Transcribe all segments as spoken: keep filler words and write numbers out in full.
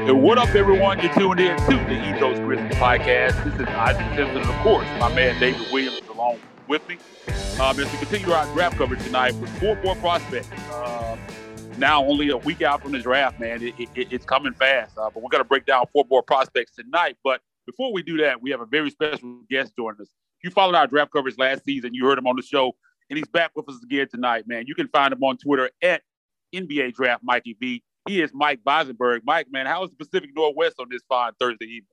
And what up, everyone? You're tuned in to the Ethos Grizzlies podcast. This is Isaac Simpson, and of course, my man David Williams is along with me. Um, as we continue our draft coverage tonight with four more prospects. Uh, now only a week out from the draft, man. It, it, it's coming fast. Uh, but we're going to break down four more prospects tonight. But before we do that, we have a very special guest joining us. If you followed our draft coverage last season, you heard him on the show, and he's back with us again tonight, man. You can find him on Twitter at N B A Draft Mikey V. He is Mike Weisenberg. Mike, man, how is the Pacific Northwest on this fine Thursday evening?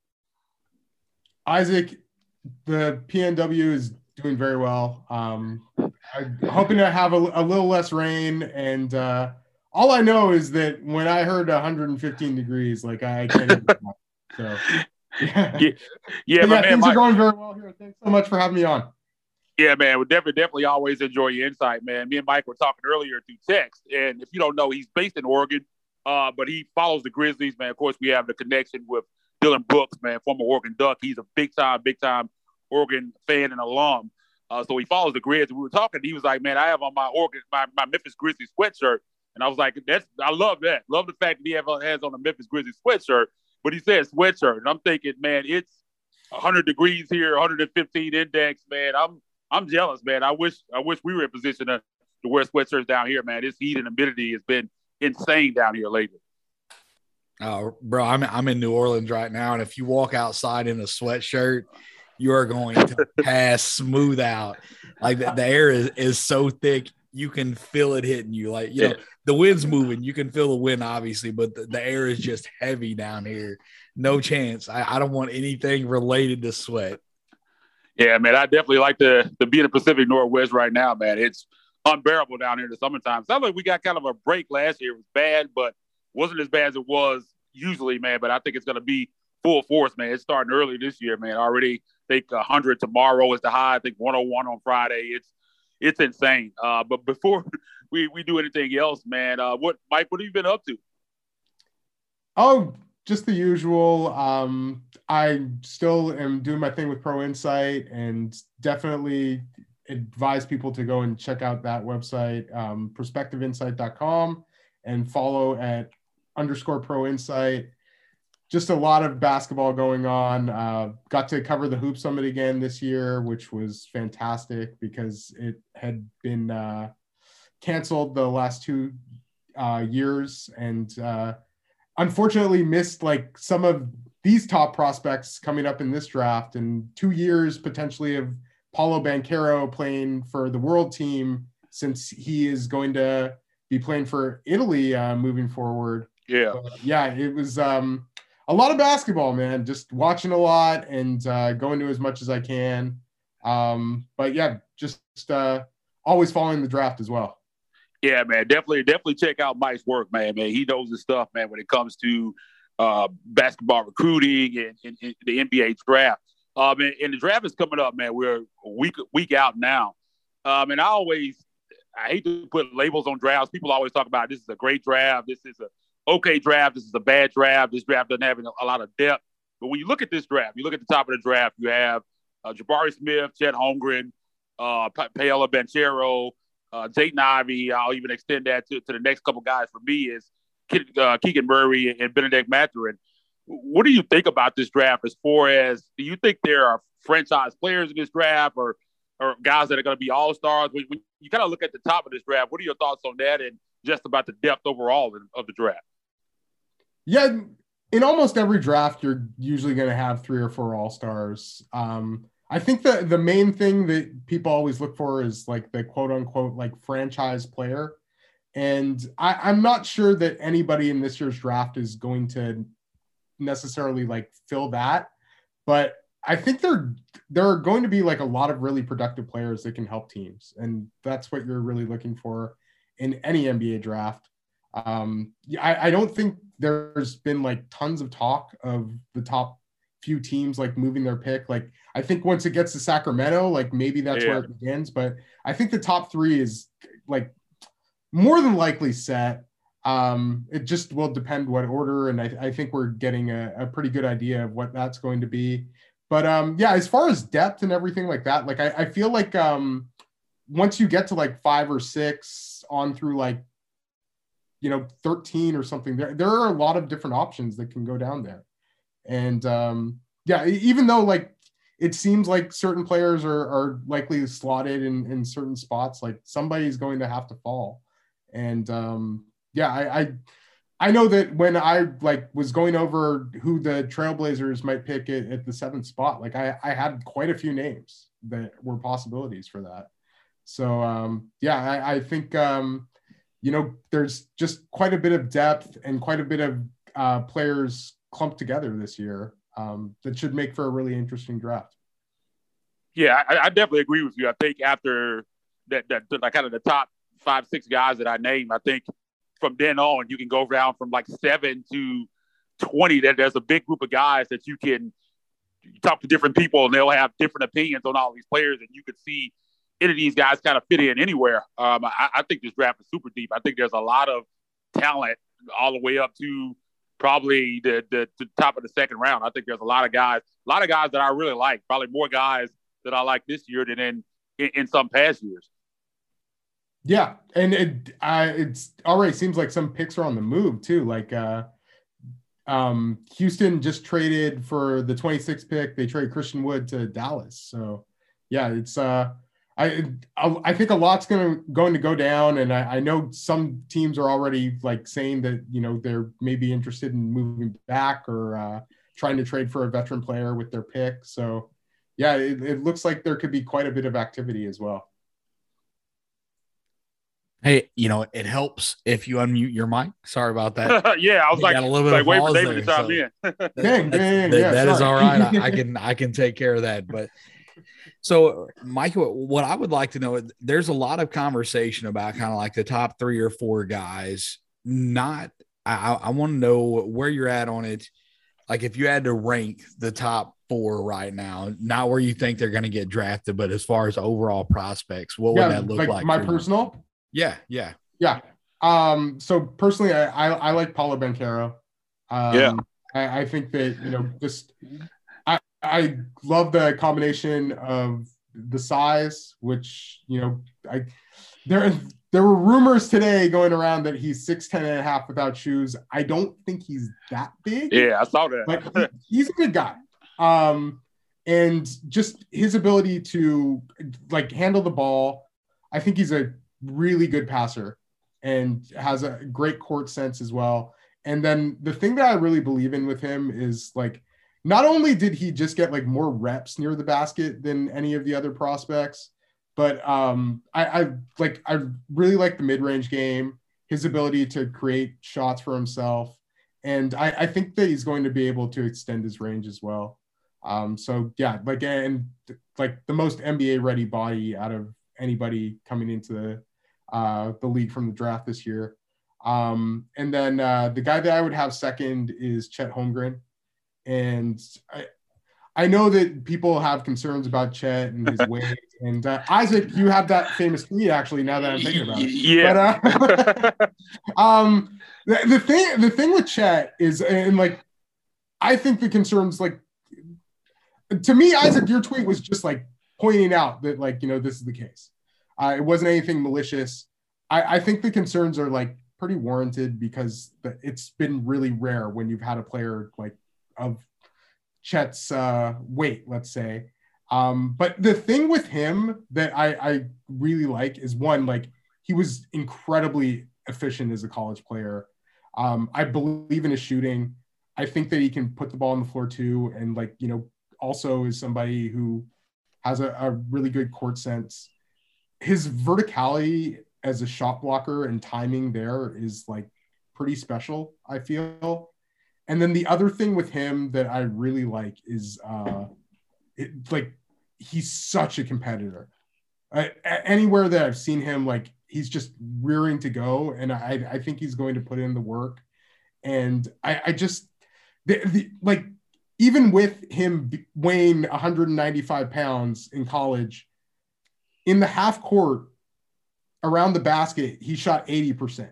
Isaac, the P N W is doing very well. Um, I'm hoping to have a, a little less rain. And uh, all I know is that when I heard one hundred fifteen degrees, like I can't even so yeah. Yeah, yeah, yeah man, things Mike, are going very well here. Thanks so much for having me on. Yeah, man, we definitely, definitely always enjoy your insight, man. Me and Mike were talking earlier through text. And if you don't know, he's based in Oregon. Uh, but he follows the Grizzlies, man. Of course, we have the connection with Dylan Brooks, man, former Oregon Duck. He's a big-time, big-time Oregon fan and alum. Uh, so he follows the Grizz. We were talking. He was like, man, I have on my Oregon, my, my Memphis Grizzlies sweatshirt. And I was like, that's, I love that. Love the fact that he have, has on a Memphis Grizzlies sweatshirt. But he said sweatshirt. And I'm thinking, man, it's one hundred degrees here, one hundred fifteen index, man. I'm I'm jealous, man. I wish I wish we were in position to, to wear sweatshirts down here, man. This heat and humidity has been insane down here lately. Oh, bro, I'm I'm in New Orleans right now, and if you walk outside in a sweatshirt, you are going to pass smooth out. Like the, the air is, is so thick, you can feel it hitting you. Like, you know, the wind's moving, you can feel the wind, obviously, but the, the air is just heavy down here. No chance. I, I don't want anything related to sweat. Yeah, man, I definitely like to to be in the Pacific Northwest right now, man. It's unbearable down here in the summertime. Sounds like we got kind of a break last year. It was bad, but wasn't as bad as it was usually, man. But I think it's going to be full force, man. It's starting early this year, man. Already, I think one hundred tomorrow is the high. I think one oh one on Friday. It's it's insane. Uh, but before we, we do anything else, man, uh, what Mike, what have you been up to? Oh, just the usual. Um, I still am doing my thing with Pro Insight, and definitely advise people to go and check out that website, um, perspective insight dot com, and follow at underscore Pro Insight. Just a lot of basketball going on. Uh, got to cover the Hoop Summit again this year, which was fantastic because it had been uh, canceled the last two uh, years, and uh, unfortunately missed like some of these top prospects coming up in this draft, and two years potentially of Paulo Banchero playing for the world team, since he is going to be playing for Italy uh, moving forward. Yeah. But yeah, it was um, a lot of basketball, man. Just watching a lot and uh, going to as much as I can. Um, but yeah, just uh, always following the draft as well. Yeah, man, definitely, definitely check out Mike's work, man. Man, he knows his stuff, man, when it comes to uh, basketball recruiting and, and, and the N B A draft. Um, and, and the draft is coming up, man. We're a week week out now. Um, and I always, I hate to put labels on drafts. People always talk about this is a great draft. This is a okay draft. This is a bad draft. This draft doesn't have a lot of depth. But when you look at this draft, you look at the top of the draft, you have uh, Jabari Smith, Chet Holmgren, uh, Paolo Banchero, uh, Dayton Ivey. I'll even extend that to, to the next couple guys for me is uh, Keegan Murray and Benedict Mathurin. What do you think about this draft as far as, do you think there are franchise players in this draft or or guys that are going to be all-stars? When, when you kind of look at the top of this draft, what are your thoughts on that and just about the depth overall of the draft? Yeah, in almost every draft, you're usually going to have three or four all-stars. Um, I think the, the main thing that people always look for is like the quote-unquote like franchise player. And I, I'm not sure that anybody in this year's draft is going to necessarily like fill that, but I think there there are going to be like a lot of really productive players that can help teams, and that's what you're really looking for in any N B A draft. Um, I, I don't think there's been like tons of talk of the top few teams like moving their pick. Like I think once it gets to Sacramento, like maybe that's yeah. where it begins. But I think the top three is like more than likely set. Um, it just will depend what order, and I, I think we're getting a, a pretty good idea of what that's going to be. But um, yeah, as far as depth and everything like that, like I, I feel like um, once you get to like five or six on through like you know, thirteen or something. There, there are a lot of different options that can go down there. And um, yeah, even though like it seems like certain players are, are likely slotted in, in certain spots, like somebody's going to have to fall. And um, yeah, I, I I know that when I like was going over who the Trailblazers might pick at, at the seventh spot, like I, I had quite a few names that were possibilities for that. So um, yeah, I, I think um, you know, there's just quite a bit of depth and quite a bit of uh, players clumped together this year um, that should make for a really interesting draft. Yeah, I, I definitely agree with you. I think after that, that like kind of the top five, six guys that I named, I think from then on, you can go down from like seven to twenty. That there's a big group of guys that you can talk to different people and they'll have different opinions on all these players. And you could see any of these guys kind of fit in anywhere. Um, I, I think this draft is super deep. I think there's a lot of talent all the way up to probably the, the, the top of the second round. I think there's a lot of guys, a lot of guys that I really like, probably more guys that I like this year than in, in, in some past years. Yeah, and it uh, it's already seems like some picks are on the move too. Like uh, um, Houston just traded for the twenty-sixth pick. They traded Christian Wood to Dallas. So yeah, it's uh, I I think a lot's going to going to go down, and I, I know some teams are already like saying that you know they're maybe interested in moving back or uh, trying to trade for a veteran player with their pick. So yeah, it, it looks like there could be quite a bit of activity as well. Hey, you know, it helps if you unmute your mic. Sorry about that. yeah, I was like, got a little bit like of wait for pause David there, to chime so in. Dang, that, dang, that, yeah, that is all right. I, I sorry. can I can take care of that. But so, Mike, what I would like to know, there's a lot of conversation about kind of like the top three or four guys. Not, I, I want to know where you're at on it. Like if you had to rank the top four right now, not where you think they're going to get drafted, but as far as overall prospects, what Yeah, would that look like? like? My for you? personal? Yeah, yeah. Yeah. Um, so personally, I, I, I like Paulo Banchero. Um, Yeah. I, I think that, you know, just I, I love the combination of the size, which, you know, I there there were rumors today going around that he's six ten and a half without shoes. I don't think he's that big. Yeah, I saw that. But he, he's a good guy. Um, and just his ability to like handle the ball. I think he's a really good passer and has a great court sense as well. And then the thing that I really believe in with him is like, not only did he just get like more reps near the basket than any of the other prospects, but um, I, I like, I really like the mid-range game, his ability to create shots for himself. And I, I think that he's going to be able to extend his range as well. Um, so yeah, like, and like the most N B A ready body out of anybody coming into the, uh, the league from the draft this year. Um, and then uh, the guy that I would have second is Chet Holmgren. And I, I know that people have concerns about Chet and his weight. And uh, Isaac, you have that famous tweet actually. Now that I'm thinking about it, yeah. But, uh, um, the, the thing, the thing with Chet is, and like, I think the concerns, like, to me, Isaac, your tweet was just like pointing out that, like, you know, this is the case. Uh, it wasn't anything malicious. I, I think the concerns are like pretty warranted because the, it's been really rare when you've had a player like of Chet's uh, weight, let's say. Um, but the thing with him that I, I really like is one, like he was incredibly efficient as a college player. Um, I believe in his shooting. I think that he can put the ball on the floor too. And like, you know, also is somebody who has a, a really good court sense. His verticality as a shot blocker and timing there is like pretty special, I feel. And then the other thing with him that I really like is uh, it, like, he's such a competitor. Uh, anywhere that I've seen him, like he's just rearing to go. And I, I think he's going to put in the work. And I, I just, the, the, like, even with him weighing one hundred ninety-five pounds in college, in the half court around the basket, he shot eighty percent.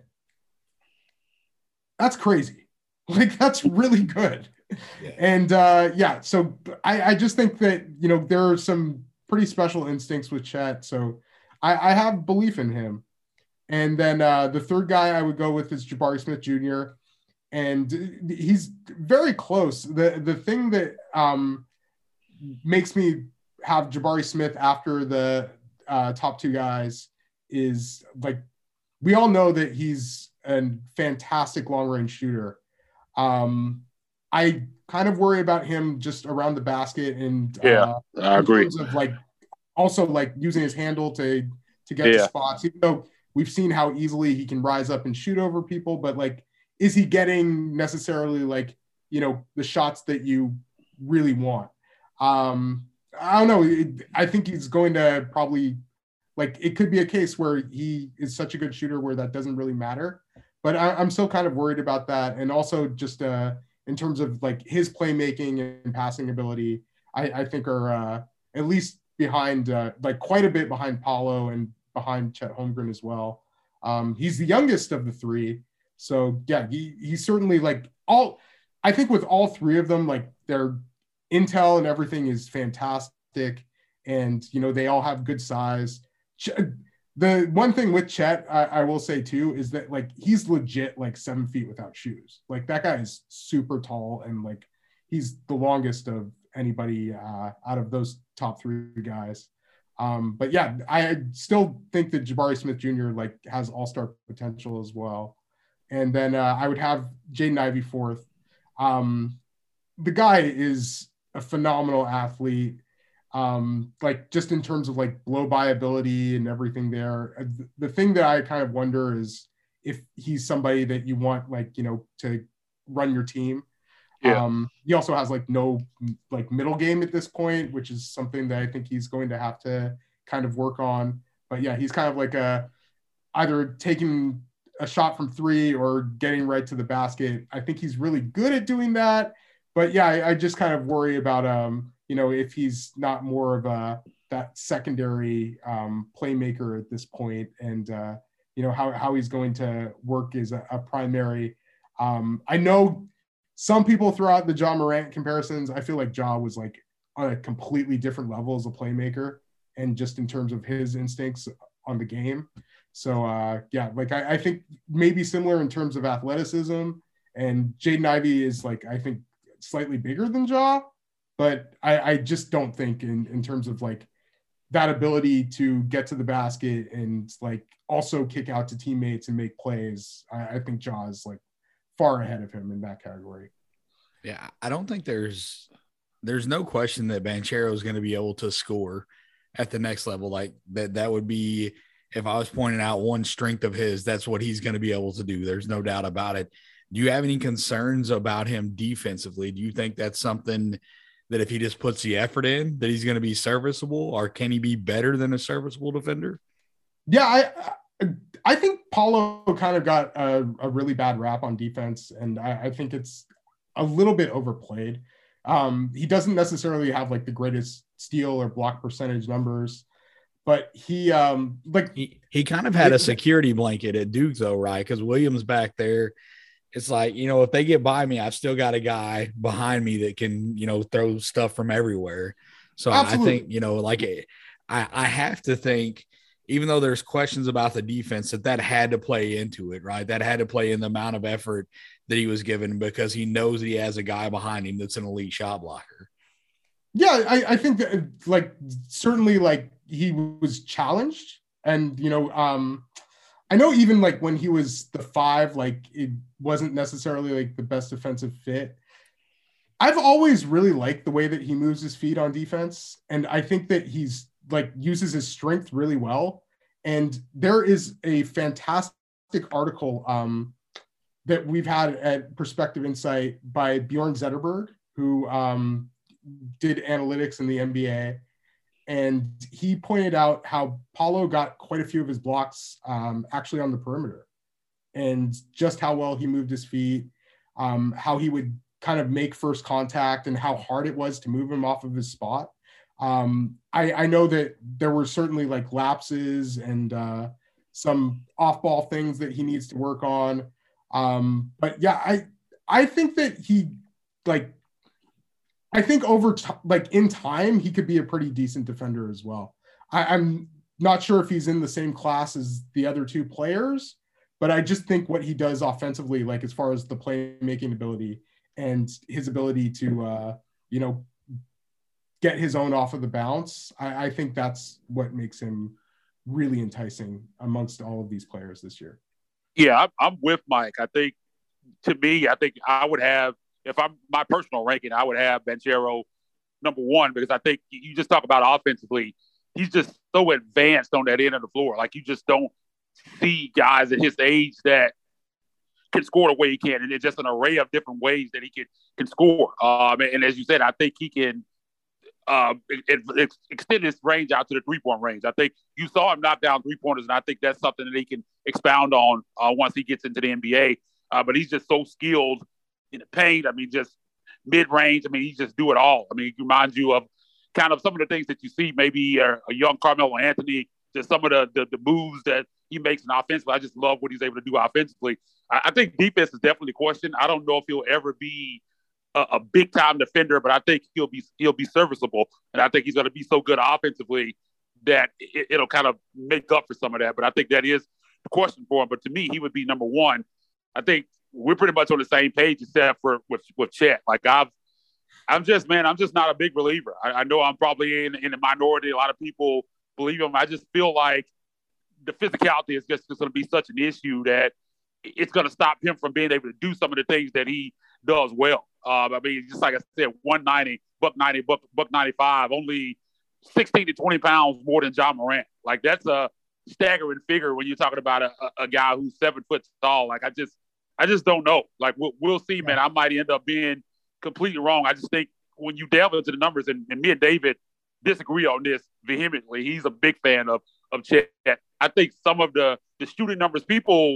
That's crazy. Like, that's really good. Yeah. And uh, yeah, so I, I just think that, you know, there are some pretty special instincts with Chet. So I, I have belief in him. And then uh, the third guy I would go with is Jabari Smith Junior And he's very close. The the thing that um, makes me have Jabari Smith after the uh, top two guys is like, we all know that he's a fantastic long range shooter. Um, I kind of worry about him just around the basket and yeah, uh, I agree. in terms of like also like using his handle to to get Yeah. to spots, even though we've seen how easily he can rise up and shoot over people, but like, is he getting necessarily like, you know, the shots that you really want? Um, I don't know. It, I think he's going to probably like, it could be a case where he is such a good shooter where that doesn't really matter, but I, I'm still kind of worried about that. And also just uh, in terms of like his playmaking and passing ability, I, I think are uh, at least behind, uh, like quite a bit behind Paolo and behind Chet Holmgren as well. Um, he's the youngest of the three. So yeah, he, he's certainly like all, I think with all three of them, like their intel and everything is fantastic. And, you know, they all have good size. The one thing with Chet, I, I will say too, is that like, he's legit like seven feet without shoes. Like that guy is super tall. And like, he's the longest of anybody uh, out of those top three guys. Um, but yeah, I still think that Jabari Smith Junior like has all-star potential as well. And then uh, I would have Jaden Ivey fourth. Um, the guy is a phenomenal athlete. Um, like just in terms of like blow by ability and everything there. The thing that I kind of wonder is if he's somebody that you want like, you know, to run your team. Yeah. Um, he also has like no like middle game at this point, which is something that I think he's going to have to kind of work on. But yeah, he's kind of like a either taking a shot from three or getting right to the basket. I think he's really good at doing that. But yeah, I, I just kind of worry about um, you know, if he's not more of a that secondary um, playmaker at this point, and uh, you know how how he's going to work as a, a primary. Um, I know. Some people throw out the Ja Morant comparisons. I feel like Ja was like on a completely different level as a playmaker and just in terms of his instincts on the game. So uh, yeah, like I, I think maybe similar in terms of athleticism, and Jaden Ivey is like, I think slightly bigger than Ja, but I, I just don't think in, in terms of like that ability to get to the basket and like also kick out to teammates and make plays. I, I think Ja is like far ahead of him in that category. Yeah, I don't think there's there's no question that Banchero is going to be able to score at the next level. Like that, that would be, if I was pointing out one strength of his, that's what he's going to be able to do. There's no doubt about it. Do you have any concerns about him defensively? Do you think that's something that if he just puts the effort in, that he's going to be serviceable, or can he be better than a serviceable defender? Yeah, I I think Paolo kind of got a, a really bad rap on defense, and I, I think it's a little bit overplayed. Um, he doesn't necessarily have like the greatest steal or block percentage numbers, but he um, like he, he kind of had a security blanket at Duke though, right? Because Williams back there, it's like, you know, if they get by me, I've still got a guy behind me that can, you know, throw stuff from everywhere. So absolutely. I think, you know, like I, I have to think, even though there's questions about the defense, that that had to play into it, right? That had to play in the amount of effort that he was given, because he knows that he has a guy behind him that's an elite shot blocker. Yeah, I, I think that like certainly like he was challenged, and you know, um, I know even like when he was the five, like it wasn't necessarily like the best defensive fit. I've always really liked the way that he moves his feet on defense, and I think that he's like uses his strength really well. And there is a fantastic article um, that we've had at Perspective Insight by Bjorn Zetterberg, who um, did analytics in the N B A. And he pointed out how Paolo got quite a few of his blocks um, actually on the perimeter, and just how well he moved his feet, um, how he would kind of make first contact, and how hard it was to move him off of his spot. Um, I, I know that there were certainly like lapses and uh, some off-ball things that he needs to work on. Um, but yeah, I I think that he like I think over t- like in time he could be a pretty decent defender as well. I, I'm not sure if he's in the same class as the other two players, but I just think what he does offensively, like as far as the playmaking ability and his ability to, uh, you know, get his own off of the bounce, I, I think that's what makes him really enticing amongst all of these players this year. Yeah, I'm, I'm with Mike. I think, to me, I think I would have, if I'm my personal ranking, I would have Banchero number one, because I think you just talk about offensively, he's just so advanced on that end of the floor. Like, you just don't see guys at his age that can score the way he can, and it's just an array of different ways that he can can score. Um, and, and as you said, I think he can uh, it, it, extend his range out to the three-point range. I think you saw him knock down three-pointers, and I think that's something that he can expound on uh, once he gets into the N B A. Uh, but he's just so skilled in the paint. I mean, just mid-range. I mean, he just do it all. I mean, he reminds you of kind of some of the things that you see maybe a, a young Carmelo Anthony, just some of the, the the moves that he makes in offensively. I just love what he's able to do offensively. I, I think defense is definitely a question. I don't know if he'll ever be a, a big-time defender, but I think he'll be he'll be serviceable, and I think he's going to be so good offensively that it, it'll kind of make up for some of that. But I think that is the question for him. But to me, he would be number one. I think we're pretty much on the same page, except for with with Chet. Like I've, I'm just man, I'm just not a big believer. I, I know I'm probably in in the minority. A lot of people believe him. I just feel like the physicality is just, just going to be such an issue that it's going to stop him from being able to do some of the things that he does well. Um, I mean, just like I said, one ninety, buck ninety, buck, buck ninety-five, only sixteen to twenty pounds more than John Morant. Like that's a staggering figure when you're talking about a, a, a guy who's seven foot tall. Like I just, I just don't know. Like we'll, we'll see, man. I might end up being completely wrong. I just think when you delve into the numbers, and, and me and David disagree on this vehemently. He's a big fan of of Chet. I think some of the the shooting numbers, people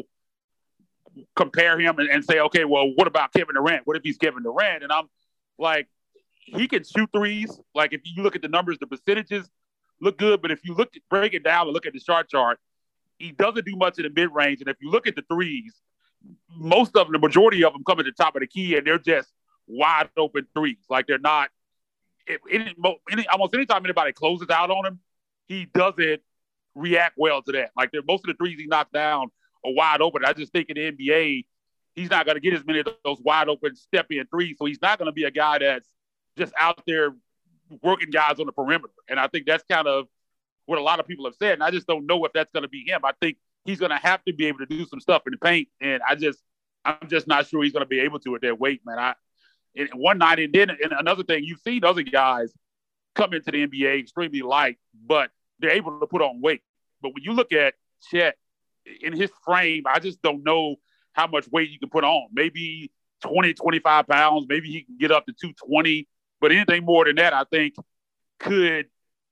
compare him and, and say, okay, well, what about Kevin Durant? What if he's Kevin Durant? And I'm like, he can shoot threes. Like if you look at the numbers, the percentages look good, but if you look at, break it down and look at the shot chart, he doesn't do much in the mid range. And if you look at the threes, most of them, the majority of them come at the top of the key, and they're just wide open threes. Like they're not. If any, any, almost anytime anybody closes out on him, he doesn't react well to that. Like most of the threes he knocks down are wide open. I just think in the N B A, he's not going to get as many of those wide open step in threes. So he's not going to be a guy that's just out there working guys on the perimeter. And I think that's kind of what a lot of people have said. And I just don't know if that's going to be him. I think he's going to have to be able to do some stuff in the paint. And I just, I'm just not sure he's going to be able to at that weight, man. I, in one night, and then and another thing, you've seen other guys come into the N B A extremely light, but they're able to put on weight. But when you look at Chet in his frame, I just don't know how much weight you can put on. Maybe twenty, twenty-five pounds. Maybe he can get up to two twenty. But anything more than that, I think, could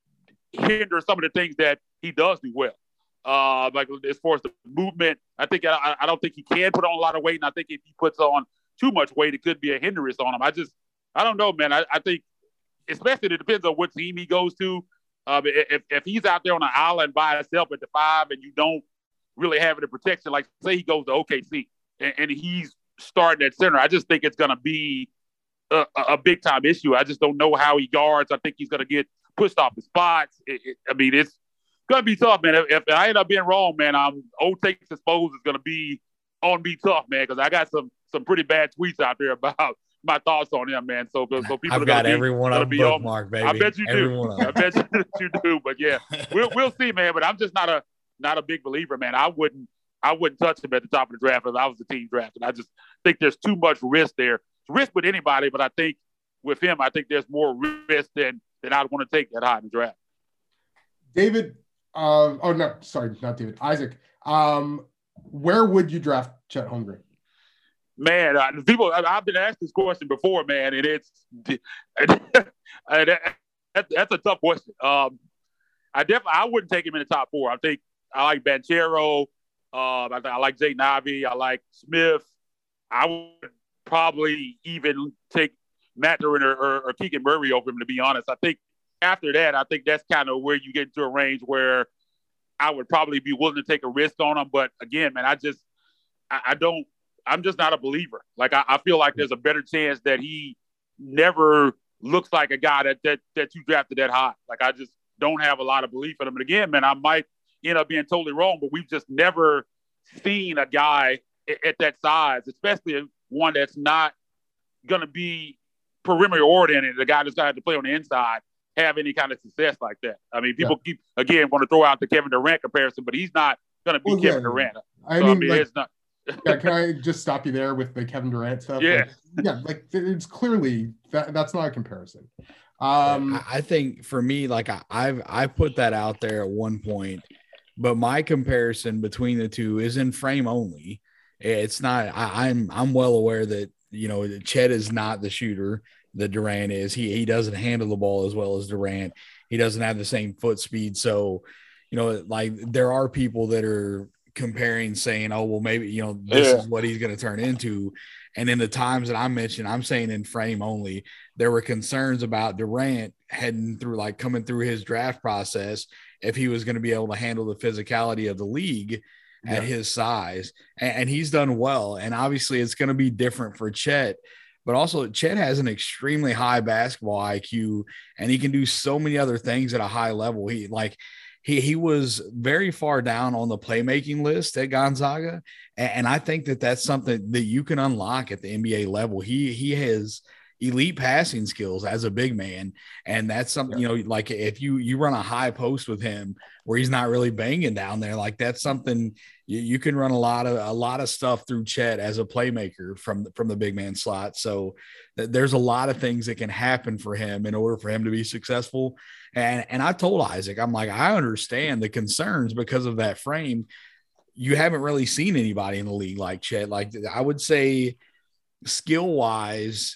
hinder some of the things that he does do well. Uh, like as far as the movement, I think I, I don't think he can put on a lot of weight. And I think if he puts on too much weight, it could be a hindrance on him. I just, I don't know, man. I, I think, especially it depends on what team he goes to. Uh, if, if he's out there on an island by himself at the five and you don't really have any protection, like say he goes to O K C and, and he's starting at center, I just think it's going to be a, a big time issue. I just don't know how he guards. I think he's going to get pushed off the spots. It, it, I mean, it's going to be tough, man. If, if I end up being wrong, man, I'm old takes exposed is going to be on me tough, man, because I got some some pretty bad tweets out there about my thoughts on him, man. So, so people I've are got be, every one of them bookmarked, baby. I bet you every do. One of I bet you, you do. But yeah, we'll we'll see, man. But I'm just not a not a big believer, man. I wouldn't I wouldn't touch him at the top of the draft if I was the team drafting. I just think there's too much risk there. Risk with anybody, but I think with him, I think there's more risk than than I'd want to take that high in the draft. David, uh, oh no, sorry, not David. Isaac, um, where would you draft Chet Holmgren? Man, uh, people, I, I've been asked this question before, man, and it's that, that's a tough question. Um, I definitely I wouldn't take him in the top four. I think I like Banchero. Uh, I, I like Jay Ivey. I like Smith. I would probably even take Mathurin or, or, or Keegan Murray over him, to be honest. I think after that, I think that's kind of where you get into a range where I would probably be willing to take a risk on him. But again, man, I just I, I don't. I'm just not a believer. Like I, I feel like there's a better chance that he never looks like a guy that that that you drafted that high. Like I just don't have a lot of belief in him. And again, man, I might end up being totally wrong, but we've just never seen a guy at that size, especially one that's not going to be perimeter oriented, the guy that's going to have to play on the inside, have any kind of success like that. I mean, people yeah. keep, again, want to throw out the Kevin Durant comparison, but he's not going to be well, Kevin yeah. Durant. I so, mean, I mean like, it's not. yeah, can I just stop you there with the Kevin Durant stuff? Yeah. Like, yeah, like it's clearly that that's not a comparison. Um, I think for me, like I, I've I put that out there at one point, but my comparison between the two is in frame only. It's not. I, I'm I'm well aware that you know Chet is not the shooter that Durant is. He he doesn't handle the ball as well as Durant. He doesn't have the same foot speed. So, you know, like there are people that are comparing, saying, "Oh, well, maybe you know this yeah. is what he's going to turn into." And in the times that I mentioned, I'm saying in frame only, there were concerns about Durant heading through, like coming through his draft process, if he was going to be able to handle the physicality of the league yeah. at his size. And, and he's done well. And obviously it's going to be different for Chet, but also Chet has an extremely high basketball I Q, and he can do so many other things at a high level. He like, He he was very far down on the playmaking list at Gonzaga, and, and I think that that's something that you can unlock at the N B A level. He he has elite passing skills as a big man, and that's something yeah. you know. Like if you you run a high post with him where he's not really banging down there, like that's something you, you can run a lot of a lot of stuff through Chet as a playmaker from from the big man slot. So th- there's a lot of things that can happen for him in order for him to be successful. And and I told Isaac, I'm like, I understand the concerns because of that frame. You haven't really seen anybody in the league like Chet. Like I would say skill wise,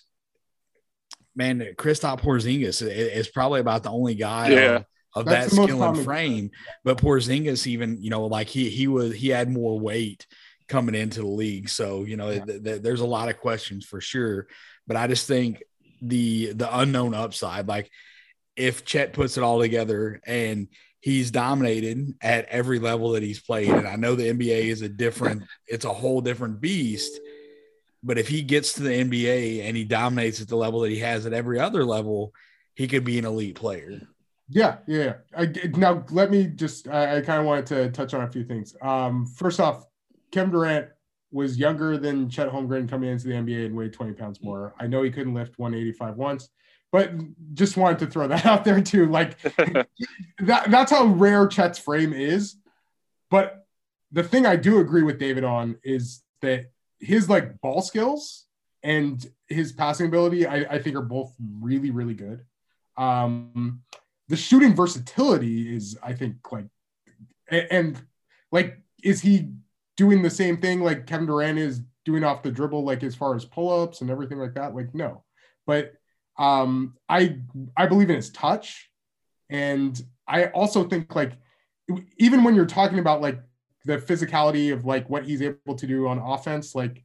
man, Kristaps Porzingis is probably about the only guy yeah. of, of that skill and frame. But Porzingis even, you know, like he he was he had more weight coming into the league. So, you know, yeah. th- th- there's a lot of questions for sure. But I just think the the unknown upside, like if Chet puts it all together and he's dominated at every level that he's played, and I know the N B A is a different, it's a whole different beast, but if he gets to the N B A and he dominates at the level that he has at every other level, he could be an elite player. Yeah, yeah. I, now, let me just, I, I kind of wanted to touch on a few things. Um, first off, Kevin Durant was younger than Chet Holmgren coming into the N B A and weighed twenty pounds more. I know he couldn't lift one eighty-five once, but just wanted to throw that out there too. Like that, that's how rare Chet's frame is. But the thing I do agree with David on is that his like ball skills and his passing ability, I, I think are both really, really good. Um, the shooting versatility is, I think, like, and, and like, is he doing the same thing like Kevin Durant is doing off the dribble, like as far as pull-ups and everything like that? Like, no. But um, I I believe in his touch, and I also think like even when you're talking about like the physicality of like what he's able to do on offense, like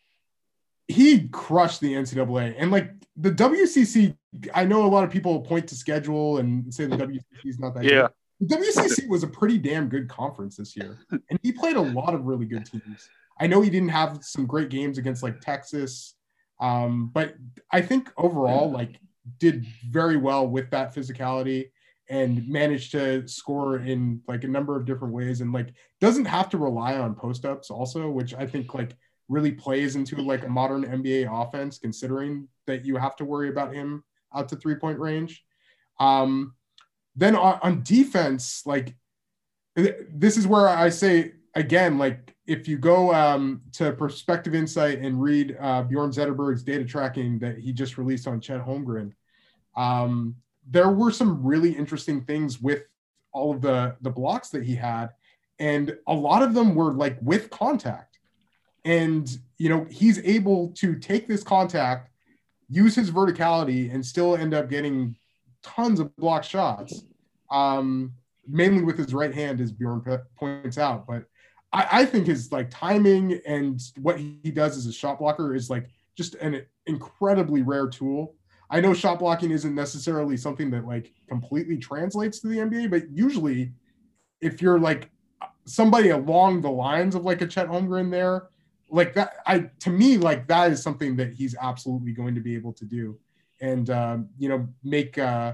he crushed the N C double A. And like the W C C, I know a lot of people point to schedule and say the W C C is not that yeah. good. The W C C was a pretty damn good conference this year, and he played a lot of really good teams. I know he didn't have some great games against like Texas, um, but I think overall like did very well with that physicality and managed to score in like a number of different ways, and like doesn't have to rely on post-ups also, which I think like really plays into like a modern N B A offense, considering that you have to worry about him out to three-point range. Um, then on, on defense, like this is where I say again, like if you go um, to Perspective Insight and read uh, Bjorn Zetterberg's data tracking that he just released on Chet Holmgren, um, there were some really interesting things with all of the, the blocks that he had. And a lot of them were like with contact. And, you know, he's able to take this contact, use his verticality, and still end up getting tons of block shots, um, mainly with his right hand, as Bjorn p- points out. But I, I think his like timing and what he does as a shot blocker is like just an incredibly rare tool. I know shot blocking isn't necessarily something that like completely translates to the N B A, but usually if you're like somebody along the lines of like a Chet Holmgren there, like that, I, to me, like that is something that he's absolutely going to be able to do and, um, you know, make uh,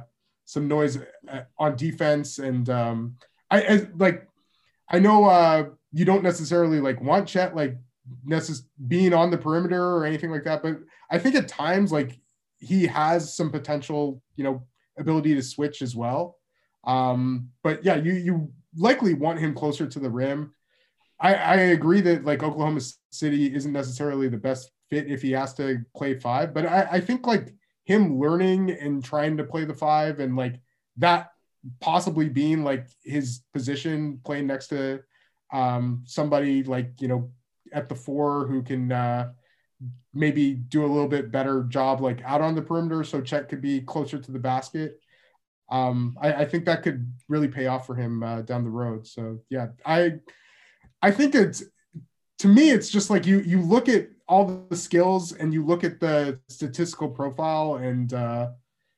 some noise uh, on defense. And um, I, I like, I know uh, you don't necessarily like want Chet like necess- being on the perimeter or anything like that, but I think at times like he has some potential, you know, ability to switch as well. Um, but yeah, you you likely want him closer to the rim. I, I agree that like Oklahoma City isn't necessarily the best fit if he has to play five, but I, I think like him learning and trying to play the five and like that possibly being like his position, playing next to um, somebody like, you know, at the four who can uh, maybe do a little bit better job like out on the perimeter so Chet could be closer to the basket. Um, I, I think that could really pay off for him uh, down the road. So yeah, I I think it's, to me, it's just like you you look at all the skills and you look at the statistical profile, and uh,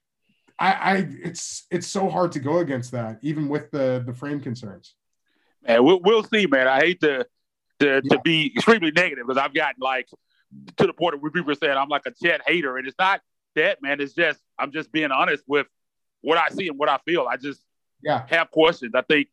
I, I it's it's so hard to go against that, even with the the frame concerns. Man, we'll we'll see, man. I hate to to, Yeah. to be extremely negative because I've gotten like to the point where people are saying I'm like a Chet hater, and it's not that, man. It's just I'm just being honest with what I see and what I feel. I just Yeah. have questions. I think.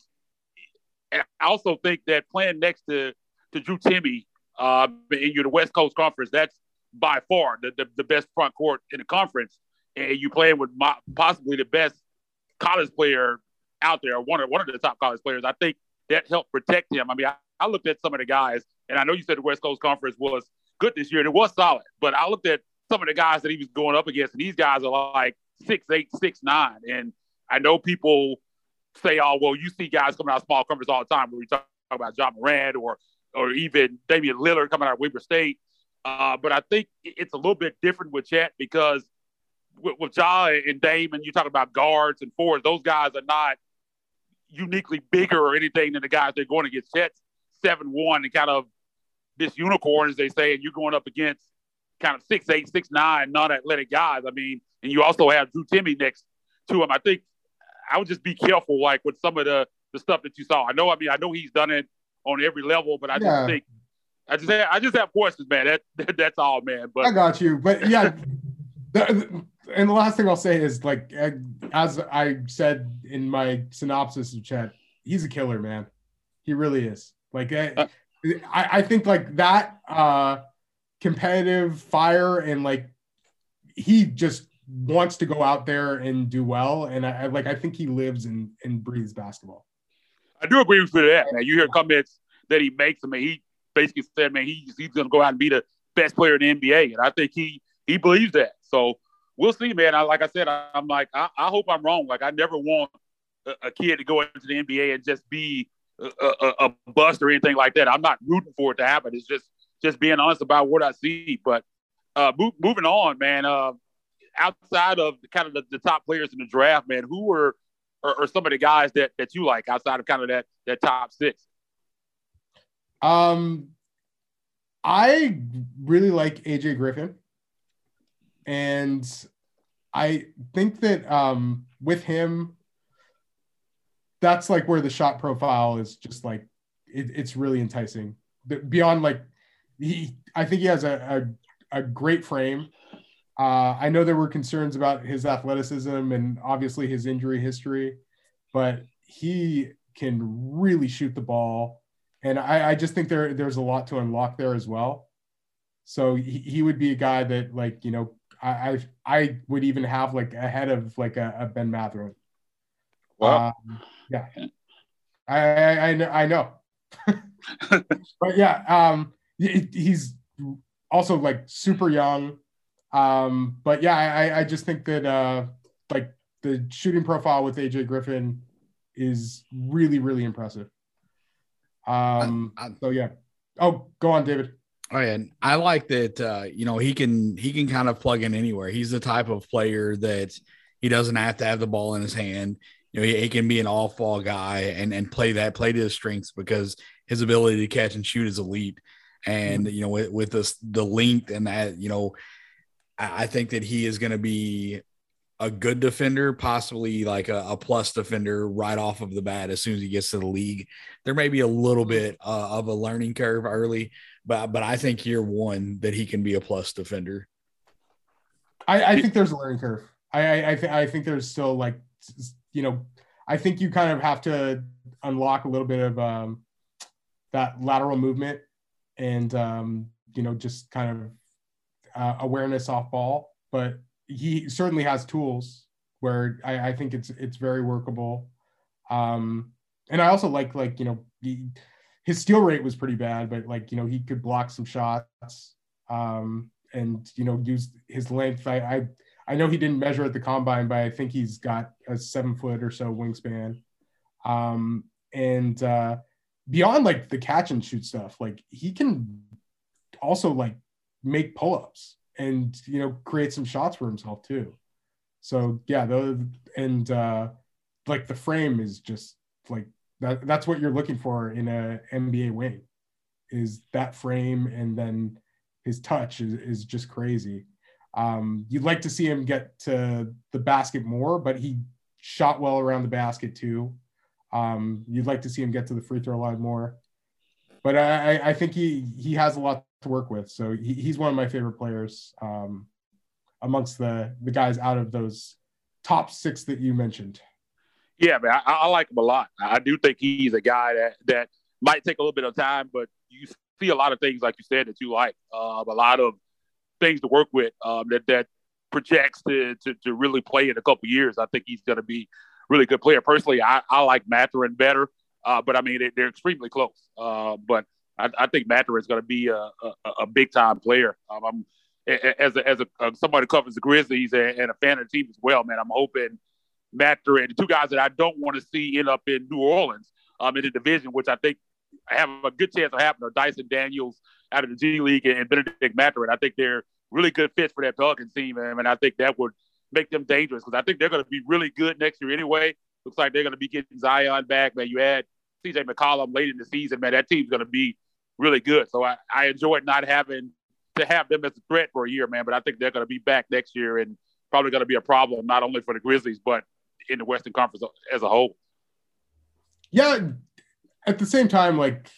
And I also think that playing next to, to Drew Timme uh, in the West Coast Conference, that's by far the, the, the best front court in the conference. And you playing with my, possibly the best college player out there, one of, one of the top college players. I think that helped protect him. I mean, I, I looked at some of the guys, and I know you said the West Coast Conference was good this year, and it was solid. But I looked at some of the guys that he was going up against, and these guys are like six eight, six nine. And I know people – say, oh, well, you see guys coming out of small conference all the time where we talk about John Morant or or even Damian Lillard coming out of Weber State. Uh, but I think it's a little bit different with Chet because with, with Ja and Dame, and you talk about guards and forwards, those guys are not uniquely bigger or anything than the guys they're going against. Chet's seven one and kind of this unicorn, as they say, and you're going up against kind of six eight, six nine, non-athletic guys. I mean, and you also have Drew Timme next to him. I think I would just be careful, like with some of the, the stuff that you saw. I know, I mean, I know he's done it on every level, but I Yeah. just think, I just, have, I just have questions, man. That, that that's all, man. But I got you, but yeah. the, and the last thing I'll say is like, as I said in my synopsis of Chet, he's a killer, man. He really is. Like, I, I, I think like that uh, competitive fire and like he just wants to go out there and do well, and I, I like I think he lives and, and breathes basketball. I do agree with you that, man. You hear comments that he makes. I mean, he basically said, man, he's he's going to go out and be the best player in the N B A, and I think he he believes that. So we'll see, man. I, like I said, I, I'm like I, I hope I'm wrong. Like I never want a, a kid to go into the N B A and just be a, a, a bust or anything like that. I'm not rooting for it to happen. It's just just being honest about what I see. But uh, move, moving on, man. Uh, outside of the, kind of the, the top players in the draft, man, who were are, are some of the guys that that you like outside of kind of that that top six? Um, I really like A J Griffin, and I think that um, with him, that's like where the shot profile is just like it, it's really enticing. Beyond like he, I think he has a a, a great frame. Uh, I know there were concerns about his athleticism and obviously his injury history, but he can really shoot the ball. And I, I just think there there's a lot to unlock there as well. So he, he would be a guy that like, you know, I, I, I would even have like ahead of like a, a Ben Mathurin. Wow. Um, yeah. I, I, I know. I know. But yeah, um, he, he's also like super young. Um, but yeah, I, I just think that uh, like the shooting profile with A J Griffin is really, really impressive. Um, I, I, so yeah. Oh, go on, David. Oh, yeah. And I like that, uh, you know, he can, he can kind of plug in anywhere. He's the type of player that he doesn't have to have the ball in his hand. You know, he, he can be an off-ball guy and, and play that, play to his strengths because his ability to catch and shoot is elite. And, mm-hmm. you know, with, with this, the length and that, you know, I, I think that he is going to be a good defender, possibly like a, a plus defender right off of the bat as soon as he gets to the league. There may be a little bit uh, of a learning curve early, but but I think year one that he can be a plus defender. I, I think there's a learning curve. I I, I, th- I think there's still like you know, I think you kind of have to unlock a little bit of um, that lateral movement and, um, you know, just kind of uh, awareness off ball. But he certainly has tools where I, I think it's it's very workable. Um, and I also like, like, you know, he, his steal rate was pretty bad, but like, you know, he could block some shots um, and, you know, use his length. I, I I know he didn't measure at the combine, but I think he's got a seven foot or so wingspan. Um, and uh, beyond like the catch and shoot stuff, like he can also like make pull-ups and, you know, create some shots for himself too. So yeah, the, and uh, like the frame is just like that. That's what you're looking for in a N B A wing, is that frame, and then his touch is, is just crazy. Um, you'd like to see him get to the basket more, but he shot well around the basket too. Um, you'd like to see him get to the free throw line more, but I, I think he he has a lot to work with. So he, he's one of my favorite players um, amongst the the guys out of those top six that you mentioned. Yeah, man, I, I like him a lot. I do think he's a guy that that might take a little bit of time, but you see a lot of things, like you said, that you like. Uh, a lot of things to work with um, that that projects to, to to really play in a couple years. I think he's going to be a really good player. Personally, I, I like Mathurin better, uh, but I mean they, they're extremely close. Uh, but I, I think Mathurin is going to be a, a, a big time player. Um, I'm as a, as a uh, somebody who covers the Grizzlies and, and a fan of the team as well, man. I'm hoping Mathurin, the two guys that I don't want to see end up in New Orleans um, in the division, which I think have a good chance of happening, are Dyson Daniels out of the G League and Benedict Mathurin. I think they're really good fits for that Pelicans team, man, and I think that would make them dangerous because I think they're going to be really good next year anyway. Looks like they're going to be getting Zion back, man. You add C J McCollum late in the season, man, that team's going to be really good. So I, I enjoyed not having to have them as a threat for a year, man, but I think they're going to be back next year and probably going to be a problem not only for the Grizzlies but in the Western Conference as a whole. Yeah, at the same time, like,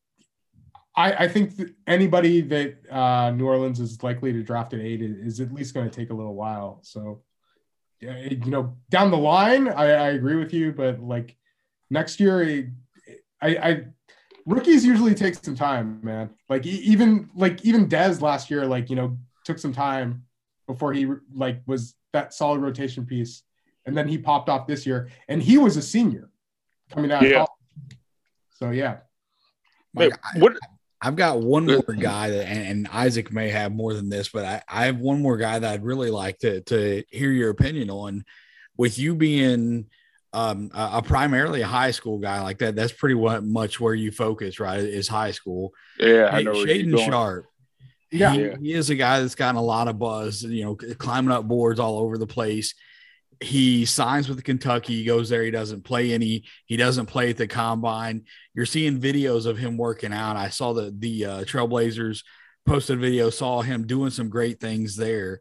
I, I think that anybody that uh, New Orleans is likely to draft at eight is, is at least going to take a little while. So, you know, down the line, I, I agree with you, but like next year, I, I rookies usually take some time, man. Like even like even Dez last year, like, you know, took some time before he like was that solid rotation piece, and then he popped off this year, and he was a senior coming out. Yeah. Of college. So yeah. Like, I, what? I've got one more guy that, and, and Isaac may have more than this, but I, I have one more guy that I'd really like to to hear your opinion on. With you being um, a, a primarily a high school guy like that, that's pretty much where you focus, right? Is high school. Yeah, I know. Shaedon Sharpe. Yeah, he, he is a guy that's gotten a lot of buzz. You know, climbing up boards all over the place. He signs with Kentucky. He goes there. He doesn't play any. He doesn't play at the combine. You're seeing videos of him working out. I saw the the uh, Trailblazers posted a video. Saw him doing some great things there.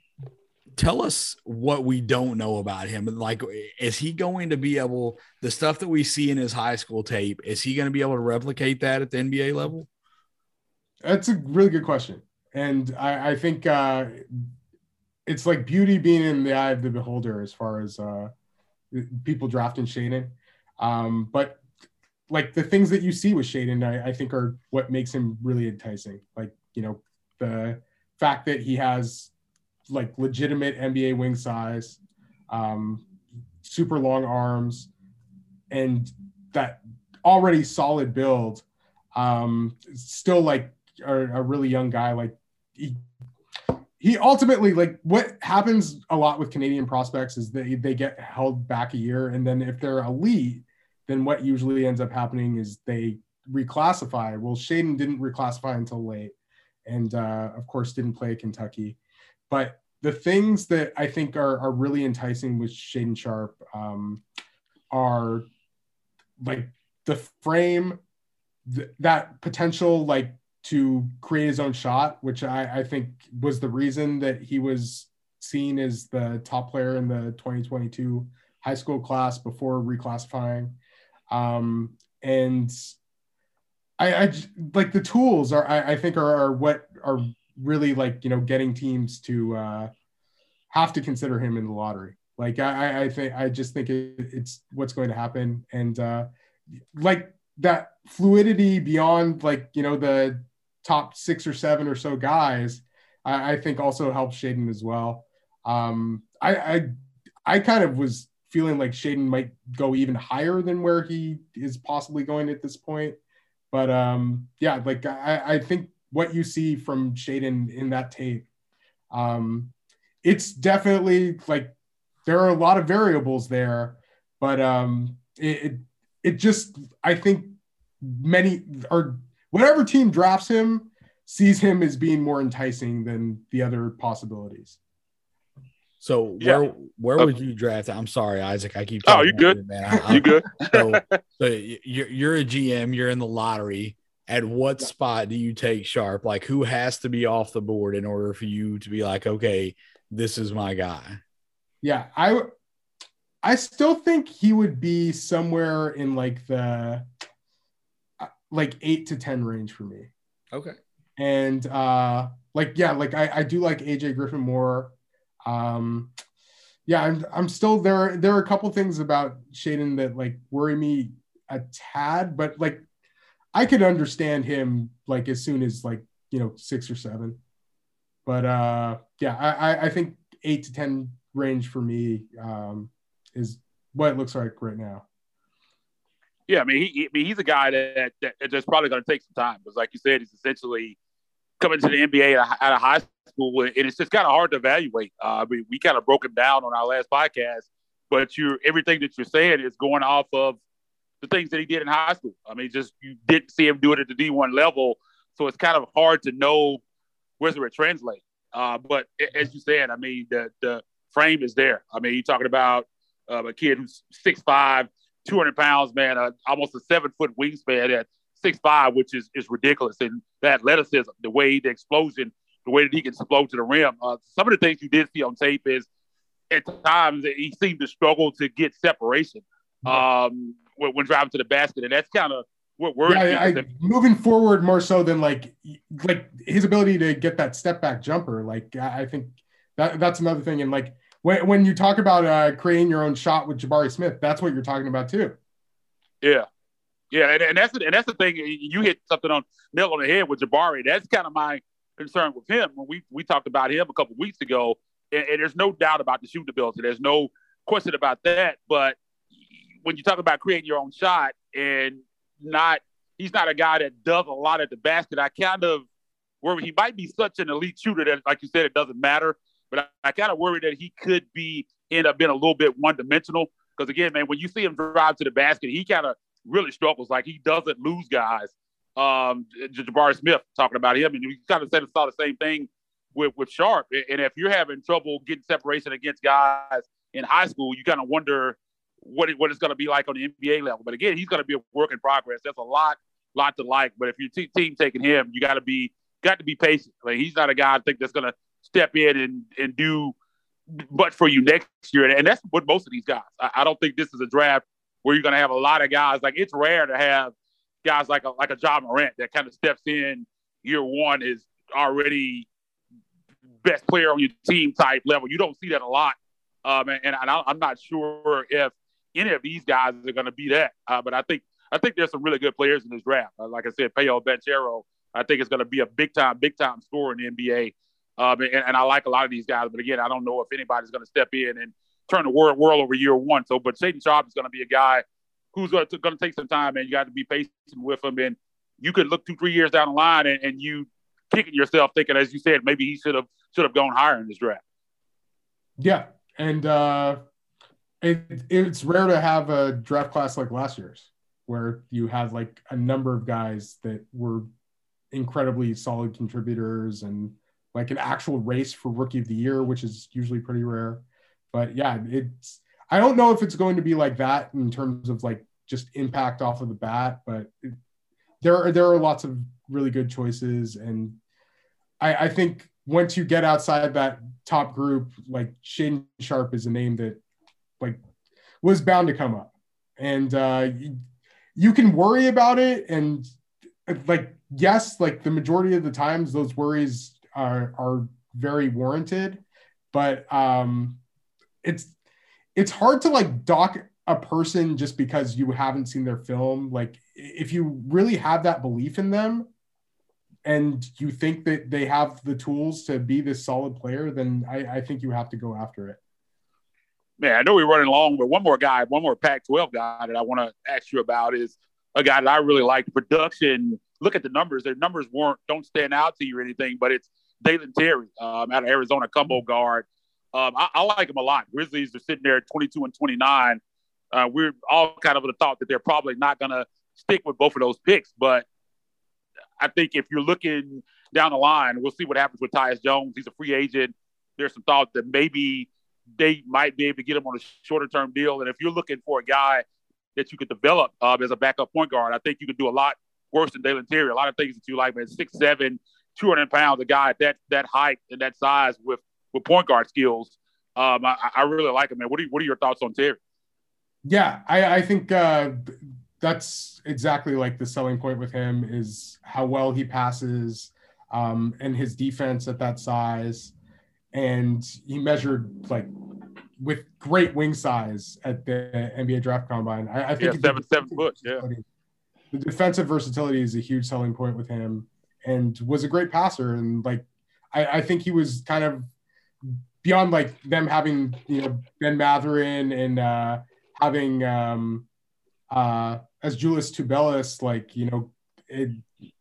Tell us what we don't know about him. Like, is he going to be able the stuff that we see in his high school tape? Is he going to be able to replicate that at the N B A level? That's a really good question, and I, I think. Uh, It's like beauty being in the eye of the beholder as far as uh, people drafting Shaedon. Um, but like the things that you see with Shaedon, I, I think are what makes him really enticing. Like, you know, the fact that he has like legitimate N B A wing size, um, super long arms, and that already solid build. Um, still like a, a really young guy. Like he, He ultimately, like, what happens a lot with Canadian prospects is they, they get held back a year. And then if they're elite, then what usually ends up happening is they reclassify. Well, Shaedon didn't reclassify until late. And, uh, of course, didn't play at Kentucky. But the things that I think are, are really enticing with Shaedon Sharpe um, are, like, the frame, th- that potential, like, to create his own shot, which I, I think was the reason that he was seen as the top player in the twenty twenty-two high school class before reclassifying. Um, and I, I like the tools are, I, I think are, are what are really like, you know, getting teams to uh, have to consider him in the lottery. Like I, I think I just think it, it's what's going to happen, and uh, like that fluidity beyond like you know the top six or seven or so guys, I, I think also helps Shaedon as well. Um, I, I I kind of was feeling like Shaedon might go even higher than where he is possibly going at this point, but um, yeah, like I, I think what you see from Shaedon in that tape, um, it's definitely like. There are a lot of variables there, but um, it, it it just I think many or whatever team drafts him sees him as being more enticing than the other possibilities. So Yeah. where where Okay. would you draft? I'm sorry, Isaac. I keep. Oh, you good? You, man. I, you good? so, so you're you're a G M. You're in the lottery. At what spot do you take Sharp? Like, who has to be off the board in order for you to be like, okay, this is my guy? Yeah, I I still think he would be somewhere in like the like eight to ten range for me. Okay. And uh like yeah, like I, I do like A J Griffin more. Um yeah, I'm I'm still there. There are a couple things about Shaedon that like worry me a tad, but like I could understand him like as soon as like, you know, six or seven. But uh yeah, I I think eight to ten range for me um, is what it looks like right now. Yeah, I mean, he, I mean, he's a guy that, that, that that's probably going to take some time because, like you said, he's essentially coming to the N B A at a, at a high school, and it's just kind of hard to evaluate. Uh, I mean, we kind of broke him down on our last podcast, but you everything that you're saying is going off of the things that he did in high school. I mean, just you didn't see him do it at the D one level, so it's kind of hard to know whether it translates. Uh, but as you said, I mean, the the frame is there. I mean, you're talking about uh, a kid who's six five, two hundred pounds, man, uh, almost a seven-foot wingspan at six five, which is, is ridiculous. And that athleticism, the way, the explosion, the way that he can explode to the rim. Uh, some of the things you did see on tape is at times he seemed to struggle to get separation um, when, when driving to the basket. And that's kind of what worries yeah, me. I, moving forward more so than like like his ability to get that step back jumper. Like I think that that's another thing. And like when, when you talk about uh, creating your own shot with Jabari Smith, that's what you're talking about too. Yeah. Yeah. And, and that's and that's the thing. You hit something on nail on the head with Jabari. That's kind of my concern with him. When we, we talked about him a couple of weeks ago, and, and there's no doubt about the shooting ability. There's no question about that. But when you talk about creating your own shot and not, he's not a guy that does a lot at the basket. I kind of worry he might be such an elite shooter that, like you said, it doesn't matter. But I, I kind of worry that he could be end up being a little bit one dimensional. Because again, man, when you see him drive to the basket, he kind of really struggles. Like he doesn't lose guys. Um, Jabari Smith talking about him, and we kind of said saw the same thing with with Sharp. And if you're having trouble getting separation against guys in high school, you kind of wonder what it, what it's going to be like on the N B A level. But again, he's going to be a work in progress. There's a lot, lot to like. But if your t- team taking him, you got to be got to be patient. Like he's not a guy I think that's going to step in and and do much for you next year. And, and that's what most of these guys. I, I don't think this is a draft where you're going to have a lot of guys. Like it's rare to have guys like a like a Ja Morant that kind of steps in year one is already best player on your team type level. You don't see that a lot. Um, and, and I, I'm not sure if any of these guys are going to be that. Uh, but I think I think there's some really good players in this draft. Uh, like I said, Paolo Banchero, I think it's going to be a big time, big time scorer in the N B A. Um, and, and I like a lot of these guys. But again, I don't know if anybody's going to step in and turn the world, world over year one. So, but Shaedon Sharpe is going to be a guy who's going to, going to take some time, and you got to be patient with him. And you could look two, three years down the line, and, and you kicking yourself thinking, as you said, maybe he should have should have gone higher in this draft. Yeah, and uh, it, it's rare to have a draft class like last year's, where you had like a number of guys that were incredibly solid contributors and like an actual race for Rookie of the Year, which is usually pretty rare. But yeah, it's I don't know if it's going to be like that in terms of like just impact off of the bat, but it, there are there are lots of really good choices, and I, I think once you get outside that top group, like Shaedon Sharpe is a name that like was bound to come up, and uh, you, you can worry about it, and like yes, like the majority of the times those worries are are very warranted, but um, it's it's hard to like dock a person just because you haven't seen their film. Like if you really have that belief in them and you think that they have the tools to be this solid player, then I, I think you have to go after it. Man, I know we're running long, but one more guy, one more Pac twelve guy that I want to ask you about is a guy that I really like. Production, look at the numbers. Their numbers weren't don't stand out to you or anything, but it's Dalen Terry um, out of Arizona, combo guard. Um, I, I like him a lot. Grizzlies are sitting there at twenty-two and twenty-nine. Uh, we're all kind of the thought that they're probably not going to stick with both of those picks, but I think if you're looking down the line, we'll see what happens with Tyus Jones. He's a free agent. There's some thought that maybe they might be able to get him on a shorter term deal. And if you're looking for a guy that you could develop uh, as a backup point guard, I think you could do a lot worse than Dalen Terry. A lot of things that you like, man, six seven, two hundred pounds, a guy at that, that height and that size with, with point guard skills. Um, I, I really like him, man. What are, what are your thoughts on Terry? Yeah, I, I think uh, that's exactly like the selling point with him is how well he passes um, and his defense at that size. And he measured like with great wing size at the N B A draft combine. I, I think yeah, seven, seven foot. Yeah. The defensive versatility is a huge selling point with him and was a great passer. And like, I, I think he was kind of beyond like them having, you know, Ben Mathurin and uh, having um, uh, as Julius Tubelis, like, you know, it,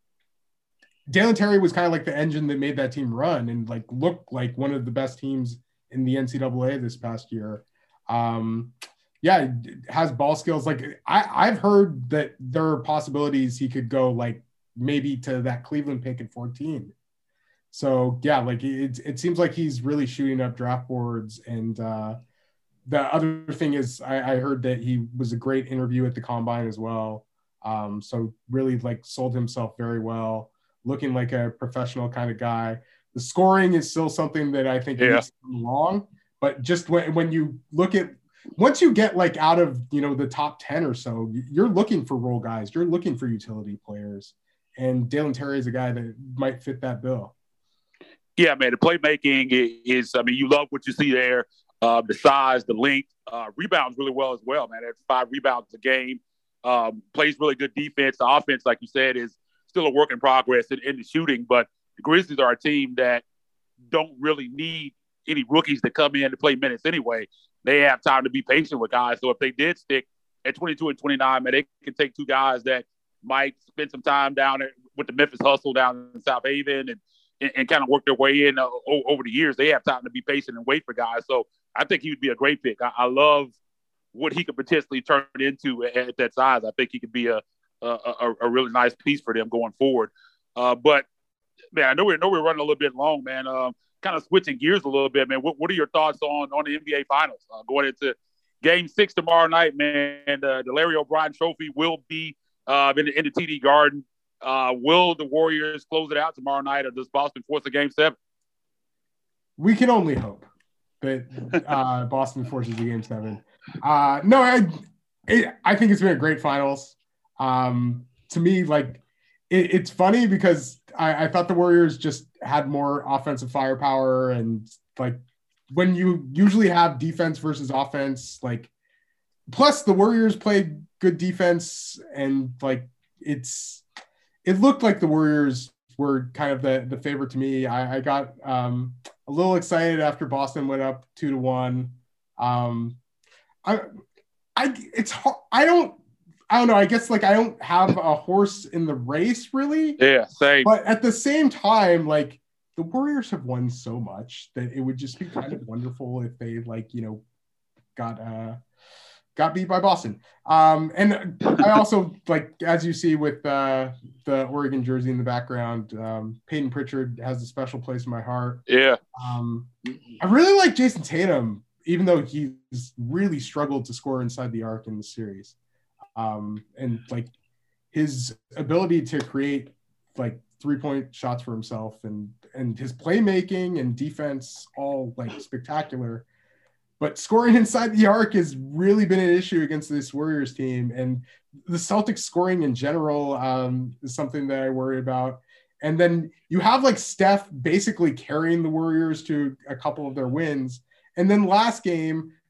Dalen Terry was kind of like the engine that made that team run and like look like one of the best teams in the N C double A this past year. Um, yeah, has ball skills. Like I, I've heard that there are possibilities he could go like maybe to that Cleveland pick at fourteen. So yeah, like it, it seems like he's really shooting up draft boards. And uh, the other thing is I, I heard that he was a great interview at the combine as well. Um, so really like sold himself very well. Looking like a professional kind of guy. The scoring is still something that I think yeah. needs to come along, but just when, when you look at, once you get like out of, you know, the top ten or so, you're looking for role guys, you're looking for utility players. And Dalen Terry is a guy that might fit that bill. Yeah, man, the playmaking is, I mean, you love what you see there. Uh, the size, the length, uh, rebounds really well as well, man. That's five rebounds a game. Um, plays really good defense. The offense, like you said, is still a work in progress in, in the shooting, but the Grizzlies are a team that don't really need any rookies to come in to play minutes anyway. They have time to be patient with guys. So if they did stick at twenty-two and twenty-nine, man, they can take two guys that might spend some time down there with the Memphis Hustle down in South Haven and, and, and kind of work their way in uh, over the years. They have time to be patient and wait for guys. So I think he would be a great pick. I, I love what he could potentially turn into at, at that size. I think he could be a, A, a, a really nice piece for them going forward. Uh, but, man, I know we're, know we're running a little bit long, man. Um, kind of switching gears a little bit, man. What, what are your thoughts on, on the N B A Finals? Uh, going into game six tomorrow night, man, uh, the Larry O'Brien Trophy will be uh, in, the, in the T D Garden. Uh, will the Warriors close it out tomorrow night, or does Boston force a game seven? We can only hope that uh, Boston forces a game seven. Uh, no, I, it, I think it's been a great finals. Um, to me, like it, it's funny because I, I thought the Warriors just had more offensive firepower, and like when you usually have defense versus offense, like plus the Warriors played good defense, and like it's it looked like the Warriors were kind of the the favorite to me. I, I got um, a little excited after Boston went up two to one. Um, I I it's hard. I don't. I don't know. I guess like I don't have a horse in the race really. Yeah, same. But at the same time, like the Warriors have won so much that it would just be kind of wonderful if they like, you know, got uh got beat by Boston. Um, and I also like, as you see with uh, the Oregon jersey in the background, um, Peyton Pritchard has a special place in my heart. Yeah. Um, I really like Jason Tatum, even though he's really struggled to score inside the arc in the series. Um, and like his ability to create like three-point shots for himself and and his playmaking and defense all like spectacular, but scoring inside the arc has really been an issue against this Warriors team, and the Celtics scoring in general um, is something that I worry about. And then you have like Steph basically carrying the Warriors to a couple of their wins, and then last game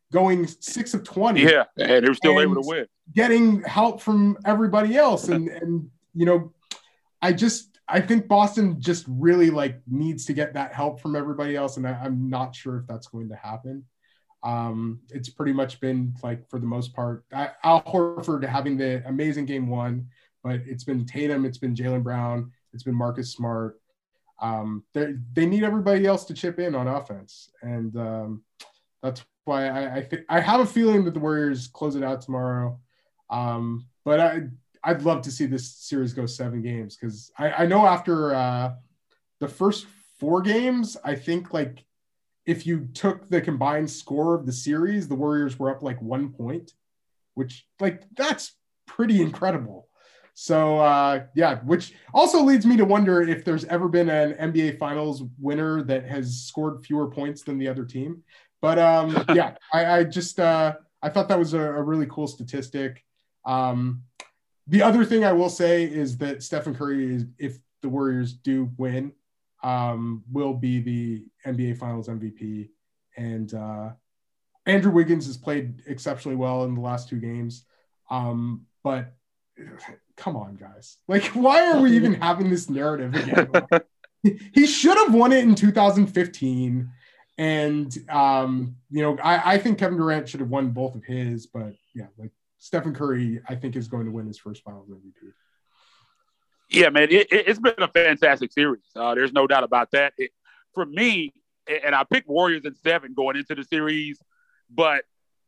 going six of twenty. Yeah, and they were still able to win. Getting help from everybody else. And, and, you know, I just, I think Boston just really like needs to get that help from everybody else. And I, I'm not sure if that's going to happen. Um, it's pretty much been like, for the most part, I, Al Horford having the amazing game one, but it's been Tatum, it's been Jaylen Brown, it's been Marcus Smart. Um, they need everybody else to chip in on offense. And um, that's why I, I think I have a feeling that the Warriors close it out tomorrow. Um, but I, I'd love to see this series go seven games. Cause I, I know after uh, the first four games, I think like if you took the combined score of the series, the Warriors were up like one point, which like, that's pretty incredible. So, uh, yeah, which also leads me to wonder if there's ever been an N B A Finals winner that has scored fewer points than the other team. But, um, yeah, I, I just uh, I thought that was a, a really cool statistic. Um, the other thing I will say is that Stephen Curry, is, if the Warriors do win, um, will be the N B A Finals M V P. And uh, Andrew Wiggins has played exceptionally well in the last two games. Um, but come on, guys. Like, why are we even having this narrative again? He should have won it in two thousand fifteen. And, um, you know, I, I think Kevin Durant should have won both of his. But, yeah, like Stephen Curry, I think, is going to win his first Finals M V P. Yeah, man, it, it's been a fantastic series. Uh, there's no doubt about that. It, for me, and I picked Warriors in seven going into the series, but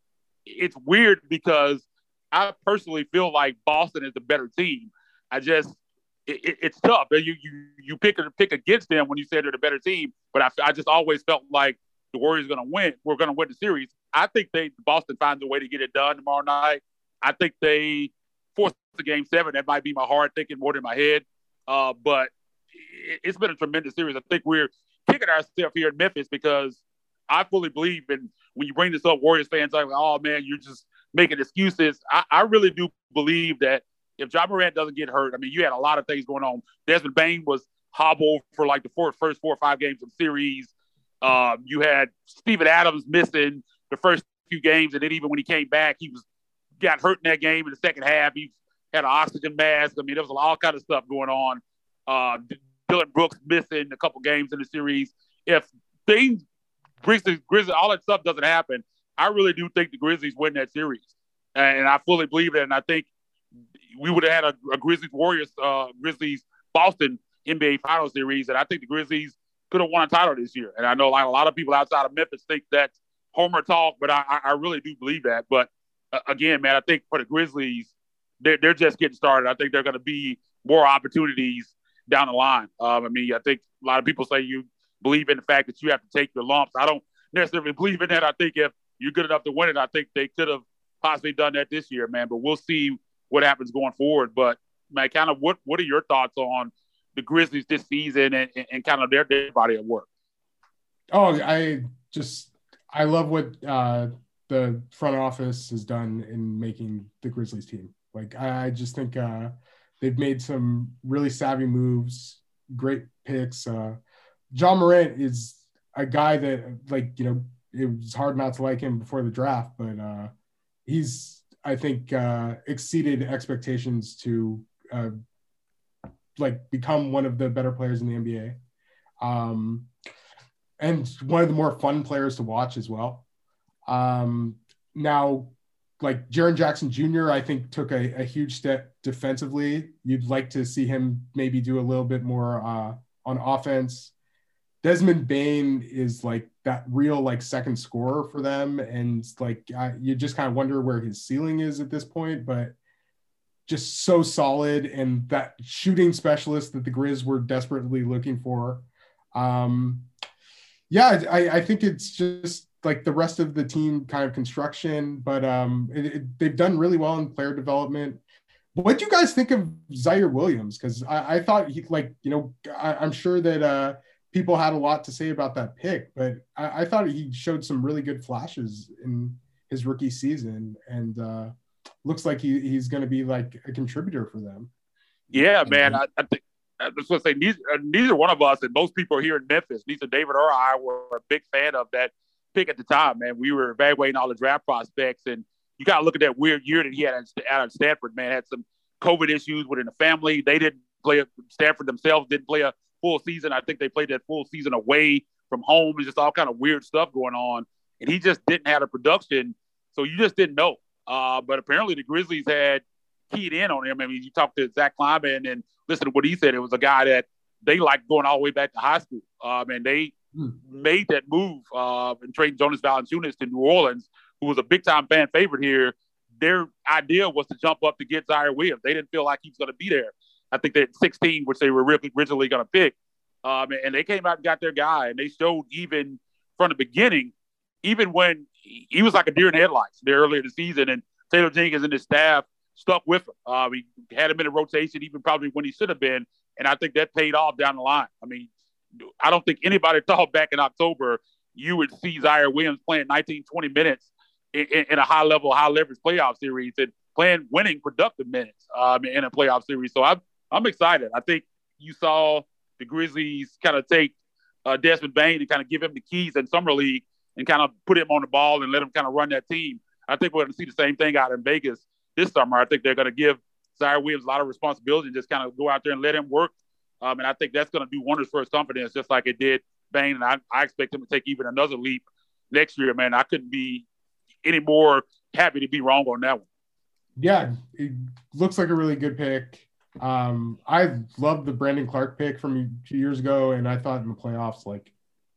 it's weird because I personally feel like Boston is the better team. I just, it, it, it's tough. You you you pick pick against them when you say they're the better team, but I, I just always felt like the Warriors are going to win. We're going to win the series. I think they Boston finds a way to get it done tomorrow night. I think they force the game seven. That might be my heart thinking more than my head. Uh, but it, it's been a tremendous series. I think we're kicking ourselves here in Memphis because I fully believe in when you bring this up, Warriors fans are like, oh man, you're just making excuses. I, I really do believe that if Ja Morant doesn't get hurt, I mean, you had a lot of things going on. Desmond Bane was hobbled for like the four, first four or five games of the series. Um, you had Steven Adams missing the first few games, and then even when he came back, he was got hurt in that game in the second half. He had an oxygen mask. I mean, there was all kind of stuff going on. Uh, Dylan Brooks missing a couple games in the series. If things, Grizzlies, Grizzlies, all that stuff doesn't happen, I really do think the Grizzlies win that series. And I fully believe it. And I think we would have had a, a Grizzlies Warriors, uh, Grizzlies Boston N B A Finals series. And I think the Grizzlies could have won a title this year. And I know like a lot of people outside of Memphis think that's homer talk, but I, I really do believe that. But uh, again, man, I think for the Grizzlies, they're, they're just getting started. I think there are going to be more opportunities down the line. Um, I mean, I think a lot of people say you believe in the fact that you have to take your lumps. I don't necessarily believe in that. I think if you're good enough to win it, I think they could have possibly done that this year, man. But we'll see what happens going forward. But, man, kind of what, what are your thoughts on the Grizzlies this season and, and, and kind of their, their body of work? Oh, I just – I love what uh, the front office has done in making the Grizzlies team. Like, I, I just think uh, they've made some really savvy moves, great picks. Uh, Ja Morant is a guy that, like, you know, it was hard not to like him before the draft, but uh, he's, I think, uh, exceeded expectations to, uh, like, become one of the better players in the N B A. Um, and one of the more fun players to watch as well. Um, now, like, Jaren Jackson Junior, I think, took a, a huge step defensively. You'd like to see him maybe do a little bit more uh, on offense. Desmond Bane is like that real like second scorer for them. And like, I, you just kind of wonder where his ceiling is at this point, but just so solid. And that shooting specialist that the Grizz were desperately looking for. Um, yeah, I, I think it's just like the rest of the team kind of construction, but um, it, it, they've done really well in player development. What do you guys think of Zaire Williams? Cause I, I thought he like, you know, I, I'm sure that, uh, people had a lot to say about that pick, but I, I thought he showed some really good flashes in his rookie season, and uh, looks like he, he's going to be like a contributor for them. Yeah, man. I, I think I was going to say neither, neither one of us, and most people here in Memphis, neither David or I, were a big fan of that pick at the time, man. We were evaluating all the draft prospects, and you got to look at that weird year that he had out of Stanford, man. Had some COVID issues within the family. They didn't play – Stanford themselves didn't play a full season. I think they played that full season away from home. There's just all kind of weird stuff going on. And he just didn't have a production, so you just didn't know. Uh, but apparently the Grizzlies had keyed in on him. I mean, you talked to Zach Kleiman and listen to what he said. It was a guy that they liked going all the way back to high school. Um, and they hmm. made that move uh, and trading Jonas Valanciunas to New Orleans, who was a big-time fan favorite here. Their idea was to jump up to get Ziaire Williams. They didn't feel like he was going to be there. I think they're sixteen, which they were really originally going to pick. Um, and they came out and got their guy, and they showed even from the beginning, even when he was like a deer in headlights there earlier in the season, and Taylor Jenkins and his staff stuck with him. Uh, he had him in a rotation, even probably when he should have been, and I think that paid off down the line. I mean, I don't think anybody thought back in October you would see Ziaire Williams playing nineteen, twenty minutes in, in, in a high-level, high-leverage playoff series and playing winning productive minutes um, in a playoff series. So I'm, I'm excited. I think you saw the Grizzlies kind of take uh, Desmond Bane and kind of give him the keys in Summer League and kind of put him on the ball and let him kind of run that team. I think we're going to see the same thing out in Vegas this summer. I think they're going to give Ziaire Williams a lot of responsibility and just kind of go out there and let him work. Um, and I think that's going to do wonders for his confidence, just like it did Bane. And I, I expect him to take even another leap next year, man. I couldn't be any more happy to be wrong on that one. Yeah, it looks like a really good pick. Um, I loved the Brandon Clark pick from a few years ago, and I thought in the playoffs, like,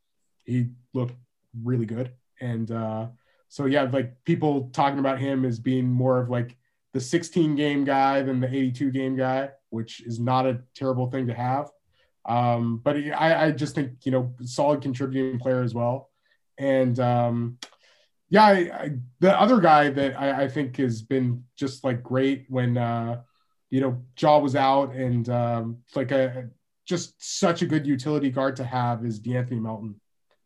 he looked really good. And uh, so, yeah, like people talking about him as being more of like the sixteen game guy than the eighty-two game guy, which is not a terrible thing to have. Um, but I, I just think, you know, solid contributing player as well. And um, yeah, I, I, the other guy that I, I think has been just like great when, uh, you know, Ja was out, and um, like a just such a good utility guard to have is DeAnthony Melton.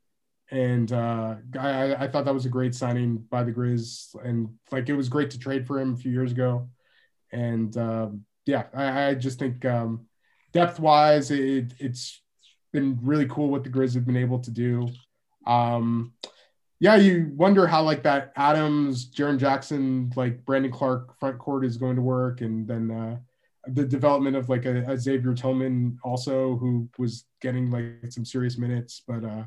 And uh, I, I thought that was a great signing by the Grizz, and like it was great to trade for him a few years ago. And um, yeah, I, I just think um, depth wise, it, it's been really cool what the Grizz have been able to do. Um, yeah, you wonder how like that Adams, Jaren Jackson, like Brandon Clark front court is going to work, and then uh, the development of like a, a Xavier Tillman also, who was getting like some serious minutes, but. Uh,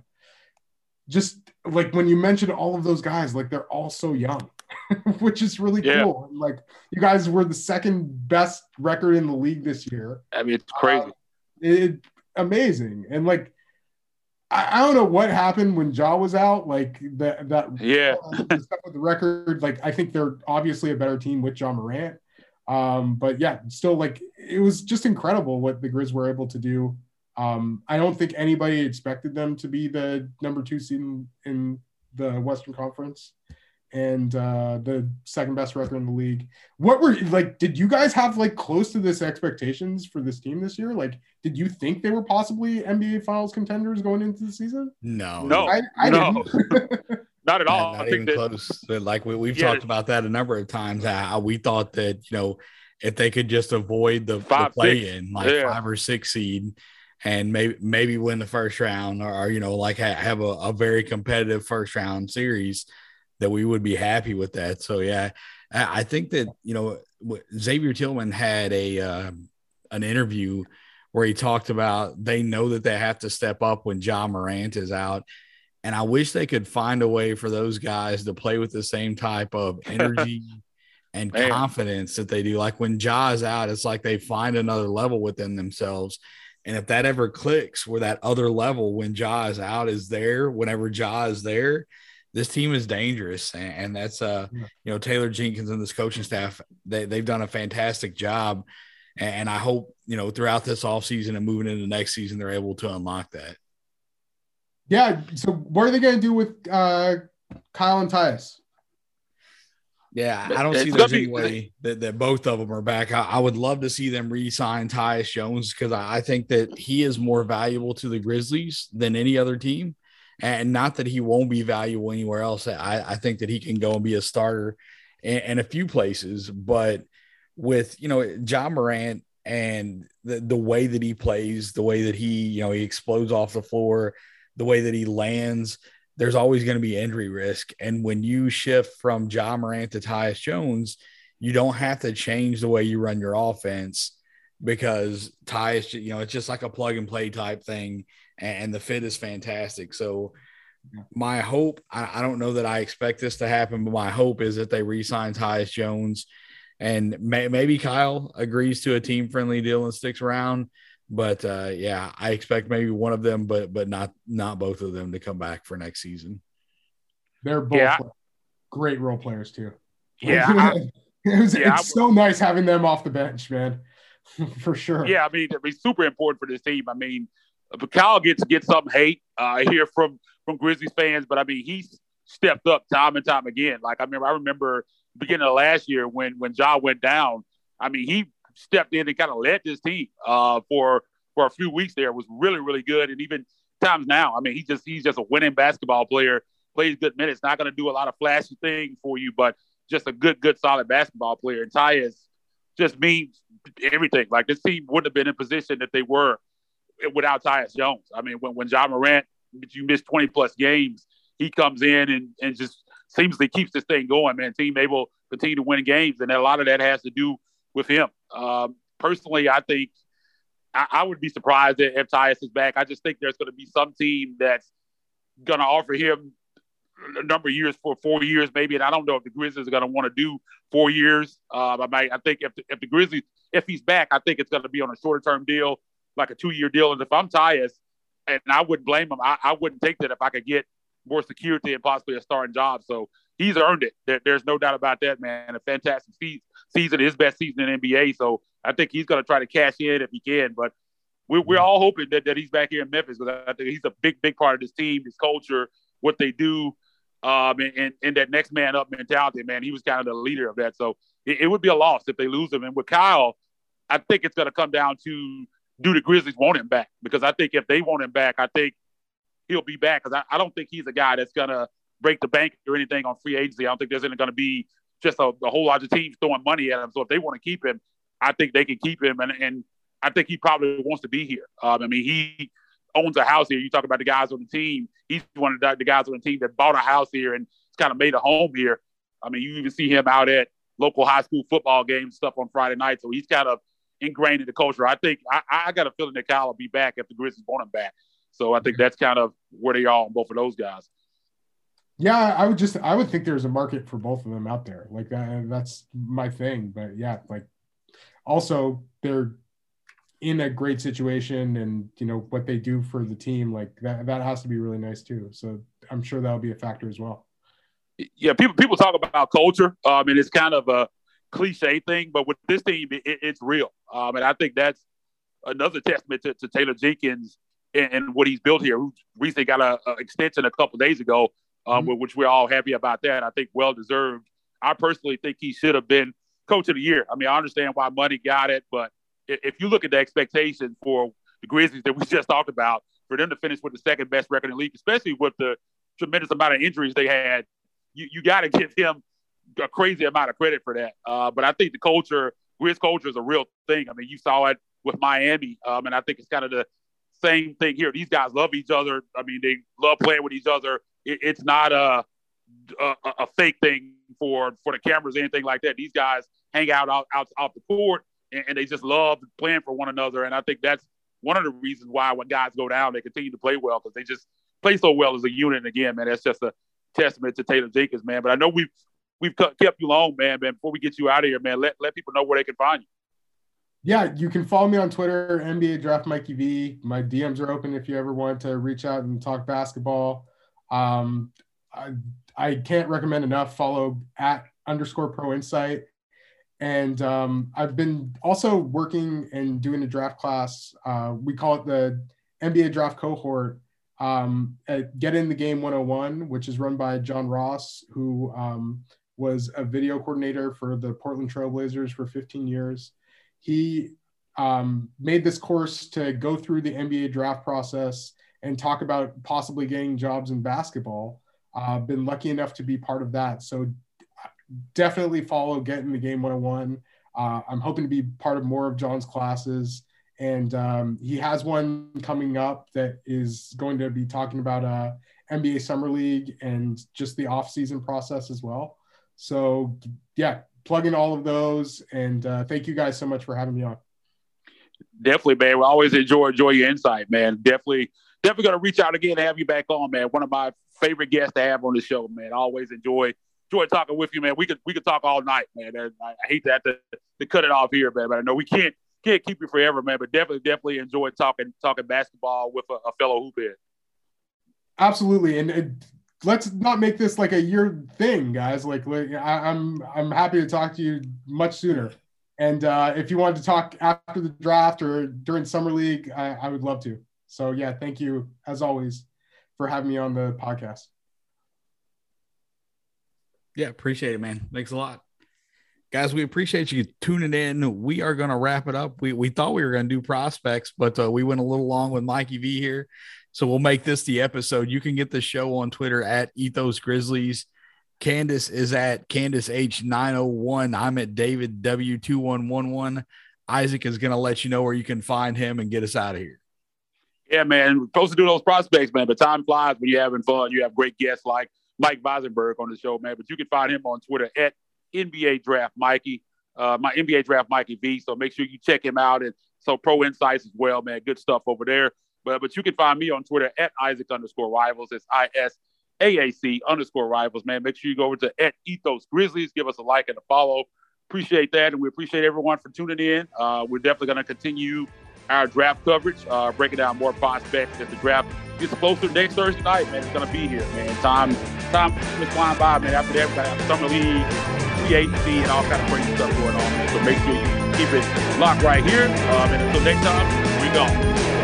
Just like when you mentioned all of those guys, like they're all so young, which is really yeah. cool. And, like you guys were the second best record in the league this year. I mean, it's crazy. Uh, it amazing. And like, I, I don't know what happened when Ja was out. Like that, that yeah, the stuff with the record. Like I think they're obviously a better team with Ja Morant. Um, but yeah, still like it was just incredible what the Grizz were able to do. Um, I don't think anybody expected them to be the number two seed in, in the Western Conference and uh, the second best record in the league. What were like, did you guys have like close to this expectations for this team this year? Like, did you think they were possibly N B A finals contenders going into the season? No, no, I, I no, not at all. Not I even think close. That, like we, we've yeah, talked about that a number of times. How we thought that, you know, if they could just avoid the, five, the play six. in like yeah. five or six seed, and maybe maybe win the first round, or, or you know, like ha- have a, a very competitive first round series, that we would be happy with that. So yeah, I, I think that, you know, Xavier Tillman had a uh, an interview where he talked about they know that they have to step up when Ja Morant is out, and I wish they could find a way for those guys to play with the same type of energy and Man. confidence that they do. Like when Ja is out, it's like they find another level within themselves. And if that ever clicks where that other level when Ja is out is there, whenever Ja is there, this team is dangerous. And, and that's, uh, yeah. you know, Taylor Jenkins and this coaching staff, they, they've done a fantastic job. And, and I hope, you know, throughout this offseason and moving into next season, they're able to unlock that. Yeah. So what are they going to do with uh, Kyle and Tyus? Yeah, I don't see there's any way that, that both of them are back. I, I would love to see them re-sign Tyus Jones, because I, I think that he is more valuable to the Grizzlies than any other team. And not that he won't be valuable anywhere else. I, I think that he can go and be a starter in, in a few places. But with, you know, Ja Morant and the, the way that he plays, the way that he, you know, he explodes off the floor, the way that he lands, there's always going to be injury risk. And when you shift from Ja Morant to Tyus Jones, you don't have to change the way you run your offense because Tyus, you know, it's just like a plug and play type thing. And the fit is fantastic. So my hope, I, I don't know that I expect this to happen, but my hope is that they re-sign Tyus Jones and may, maybe Kyle agrees to a team friendly deal and sticks around. But uh, yeah, I expect maybe one of them, but but not not both of them to come back for next season. They're both yeah. great role players too. Yeah, I, it was, yeah, it's I, so nice having them off the bench, man, for sure. Yeah, I mean, it'd be super important for this team. I mean, Kyle gets get some hate uh, here from from Grizzlies fans, but I mean, he's stepped up time and time again. Like I remember, I remember beginning of last year when when Ja went down. I mean, he stepped in and kind of led this team uh, for for a few weeks there. It was really, really good. And even times now, I mean, he just he's just a winning basketball player, plays good minutes, not going to do a lot of flashy things for you, but just a good, good, solid basketball player. And Tyus just means everything. Like this team wouldn't have been in position that they were without Tyus Jones. I mean, when, when Ja Morant, you miss twenty plus games, he comes in and, and just seamlessly keeps this thing going, man. Team able to continue to win games. And a lot of that has to do with him. Um, personally, I think I, I would be surprised if Tyus is back. I just think there's going to be some team that's going to offer him a number of years for four years, maybe. And I don't know if the Grizzlies are going to want to do four years. Um, I might, I think if the, if the Grizzlies, if he's back, I think it's going to be on a shorter term deal, like a two year deal. And if I'm Tyus, and I wouldn't blame him, I, I wouldn't take that if I could get more security and possibly a starting job. So he's earned it. There, there's no doubt about that, man. A fantastic season. Season, his best season in the N B A. So I think he's going to try to cash in if he can. But we're, we're all hoping that, that he's back here in Memphis because I think he's a big, big part of this team, this culture, what they do, um, and, and, and that next man up mentality, man. He was kind of the leader of that. So it, it would be a loss if they lose him. And with Kyle, I think it's going to come down to do the Grizzlies want him back? Because I think if they want him back, I think he'll be back because I, I don't think he's a guy that's going to break the bank or anything on free agency. I don't think there's going to be just a, a whole lot of teams throwing money at him. So if they want to keep him, I think they can keep him. And, and I think he probably wants to be here. Um, I mean, he owns a house here. You talk about the guys on the team. He's one of the, the guys on the team that bought a house here and kind of made a home here. I mean, you even see him out at local high school football games and stuff on Friday night. So he's kind of ingrained in the culture. I think I, I got a feeling that Kyle will be back if the Grizzlies want him back. So I think that's kind of where they are on both of those guys. Yeah, I would just I would think there's a market for both of them out there. Like that, that's my thing. But yeah, like also they're in a great situation, and you know what they do for the team, like that that has to be really nice too. So I'm sure that'll be a factor as well. Yeah, people people talk about culture, um, and it's kind of a cliche thing, but with this team, it, it's real. Um, and I think that's another testament to, to Taylor Jenkins and, and what he's built here. Who recently got an extension a couple of days ago. Um, mm-hmm. Which we're all happy about that. I think well-deserved. I personally think he should have been coach of the year. I mean, I understand why money got it, but if you look at the expectations for the Grizzlies that we just talked about, for them to finish with the second best record in the league, especially with the tremendous amount of injuries they had, you, you got to give him a crazy amount of credit for that. Uh, but I think the culture, Grizz culture is a real thing. I mean, you saw it with Miami, um, and I think it's kind of the same thing here. These guys love each other. I mean, they love playing with each other. It's not a, a a fake thing for for the cameras or anything like that. These guys hang out out, out off the court, and, and they just love playing for one another. And I think that's one of the reasons why when guys go down, they continue to play well because they just play so well as a unit. And again, man, that's just a testament to Taylor Jenkins, man. But I know we've we've kept you long, man. Man, before we get you out of here, man, let let people know where they can find you. Yeah, you can follow me on Twitter, N B A Draft Mikey V. My D Ms are open if you ever want to reach out and talk basketball. Um, I, I can't recommend enough. Follow at underscore pro insight. And um, I've been also working and doing a draft class. Uh, we call it the N B A draft cohort um, at Get in the Game one oh one, which is run by John Ross, who um, was a video coordinator for the Portland Trailblazers for fifteen years. He um, made this course to go through the N B A draft process and talk about possibly getting jobs in basketball. I've uh, been lucky enough to be part of that. So definitely follow Get in the Game one oh one. Uh, I'm hoping to be part of more of John's classes. And um, he has one coming up that is going to be talking about uh, N B A Summer League and just the off-season process as well. So, yeah, plug in all of those. And uh, thank you guys so much for having me on. Definitely, man. We always enjoy enjoy your insight, man. Definitely, definitely going to reach out again and have you back on, man. One of my favorite guests to have on the show, man. I always enjoy enjoy talking with you, man. We could we could talk all night, man. I, I hate to have to, to cut it off here, man, but I know we can't can't keep you forever, man. But definitely, definitely enjoy talking talking basketball with a, a fellow hoophead. Absolutely, and it, let's not make this like a year thing, guys. Like, like I, I'm I'm happy to talk to you much sooner. And uh, if you wanted to talk after the draft or during summer league, I, I would love to. So yeah, thank you as always for having me on the podcast. Yeah, appreciate it, man. Thanks a lot. Guys, we appreciate you tuning in. We are going to wrap it up. We we thought we were going to do prospects, but uh, we went a little long with Mikey V here. So we'll make this the episode. You can get the show on Twitter at Ethos Grizzlies. Candace is at Candace H nine oh one. I'm at David W two one one one. Isaac is going to let you know where you can find him and get us out of here. Yeah, man. We're supposed to do those prospects, man, but time flies when you're having fun. You have great guests like Mike Weisenberg on the show, man. But you can find him on Twitter at N B A Draft Mikey, uh, my N B A Draft Mikey V. So make sure you check him out. And so Pro Insights as well, man. Good stuff over there. But but you can find me on Twitter at Isaac underscore Rivals. It's I S A A C underscore Rivals, man. Make sure you go over to at Ethos Grizzlies. Give us a like and a follow. Appreciate that. And we appreciate everyone for tuning in. Uh, we're definitely going to continue our draft coverage, uh, breaking down more prospects as the draft gets closer next Thursday night, man. It's going to be here, man. Time time is flying by, man. After that, we're going to have Summer League, free agency, and all kind of crazy stuff going on, man. So make sure you keep it locked right here. Um, and until next time, we go.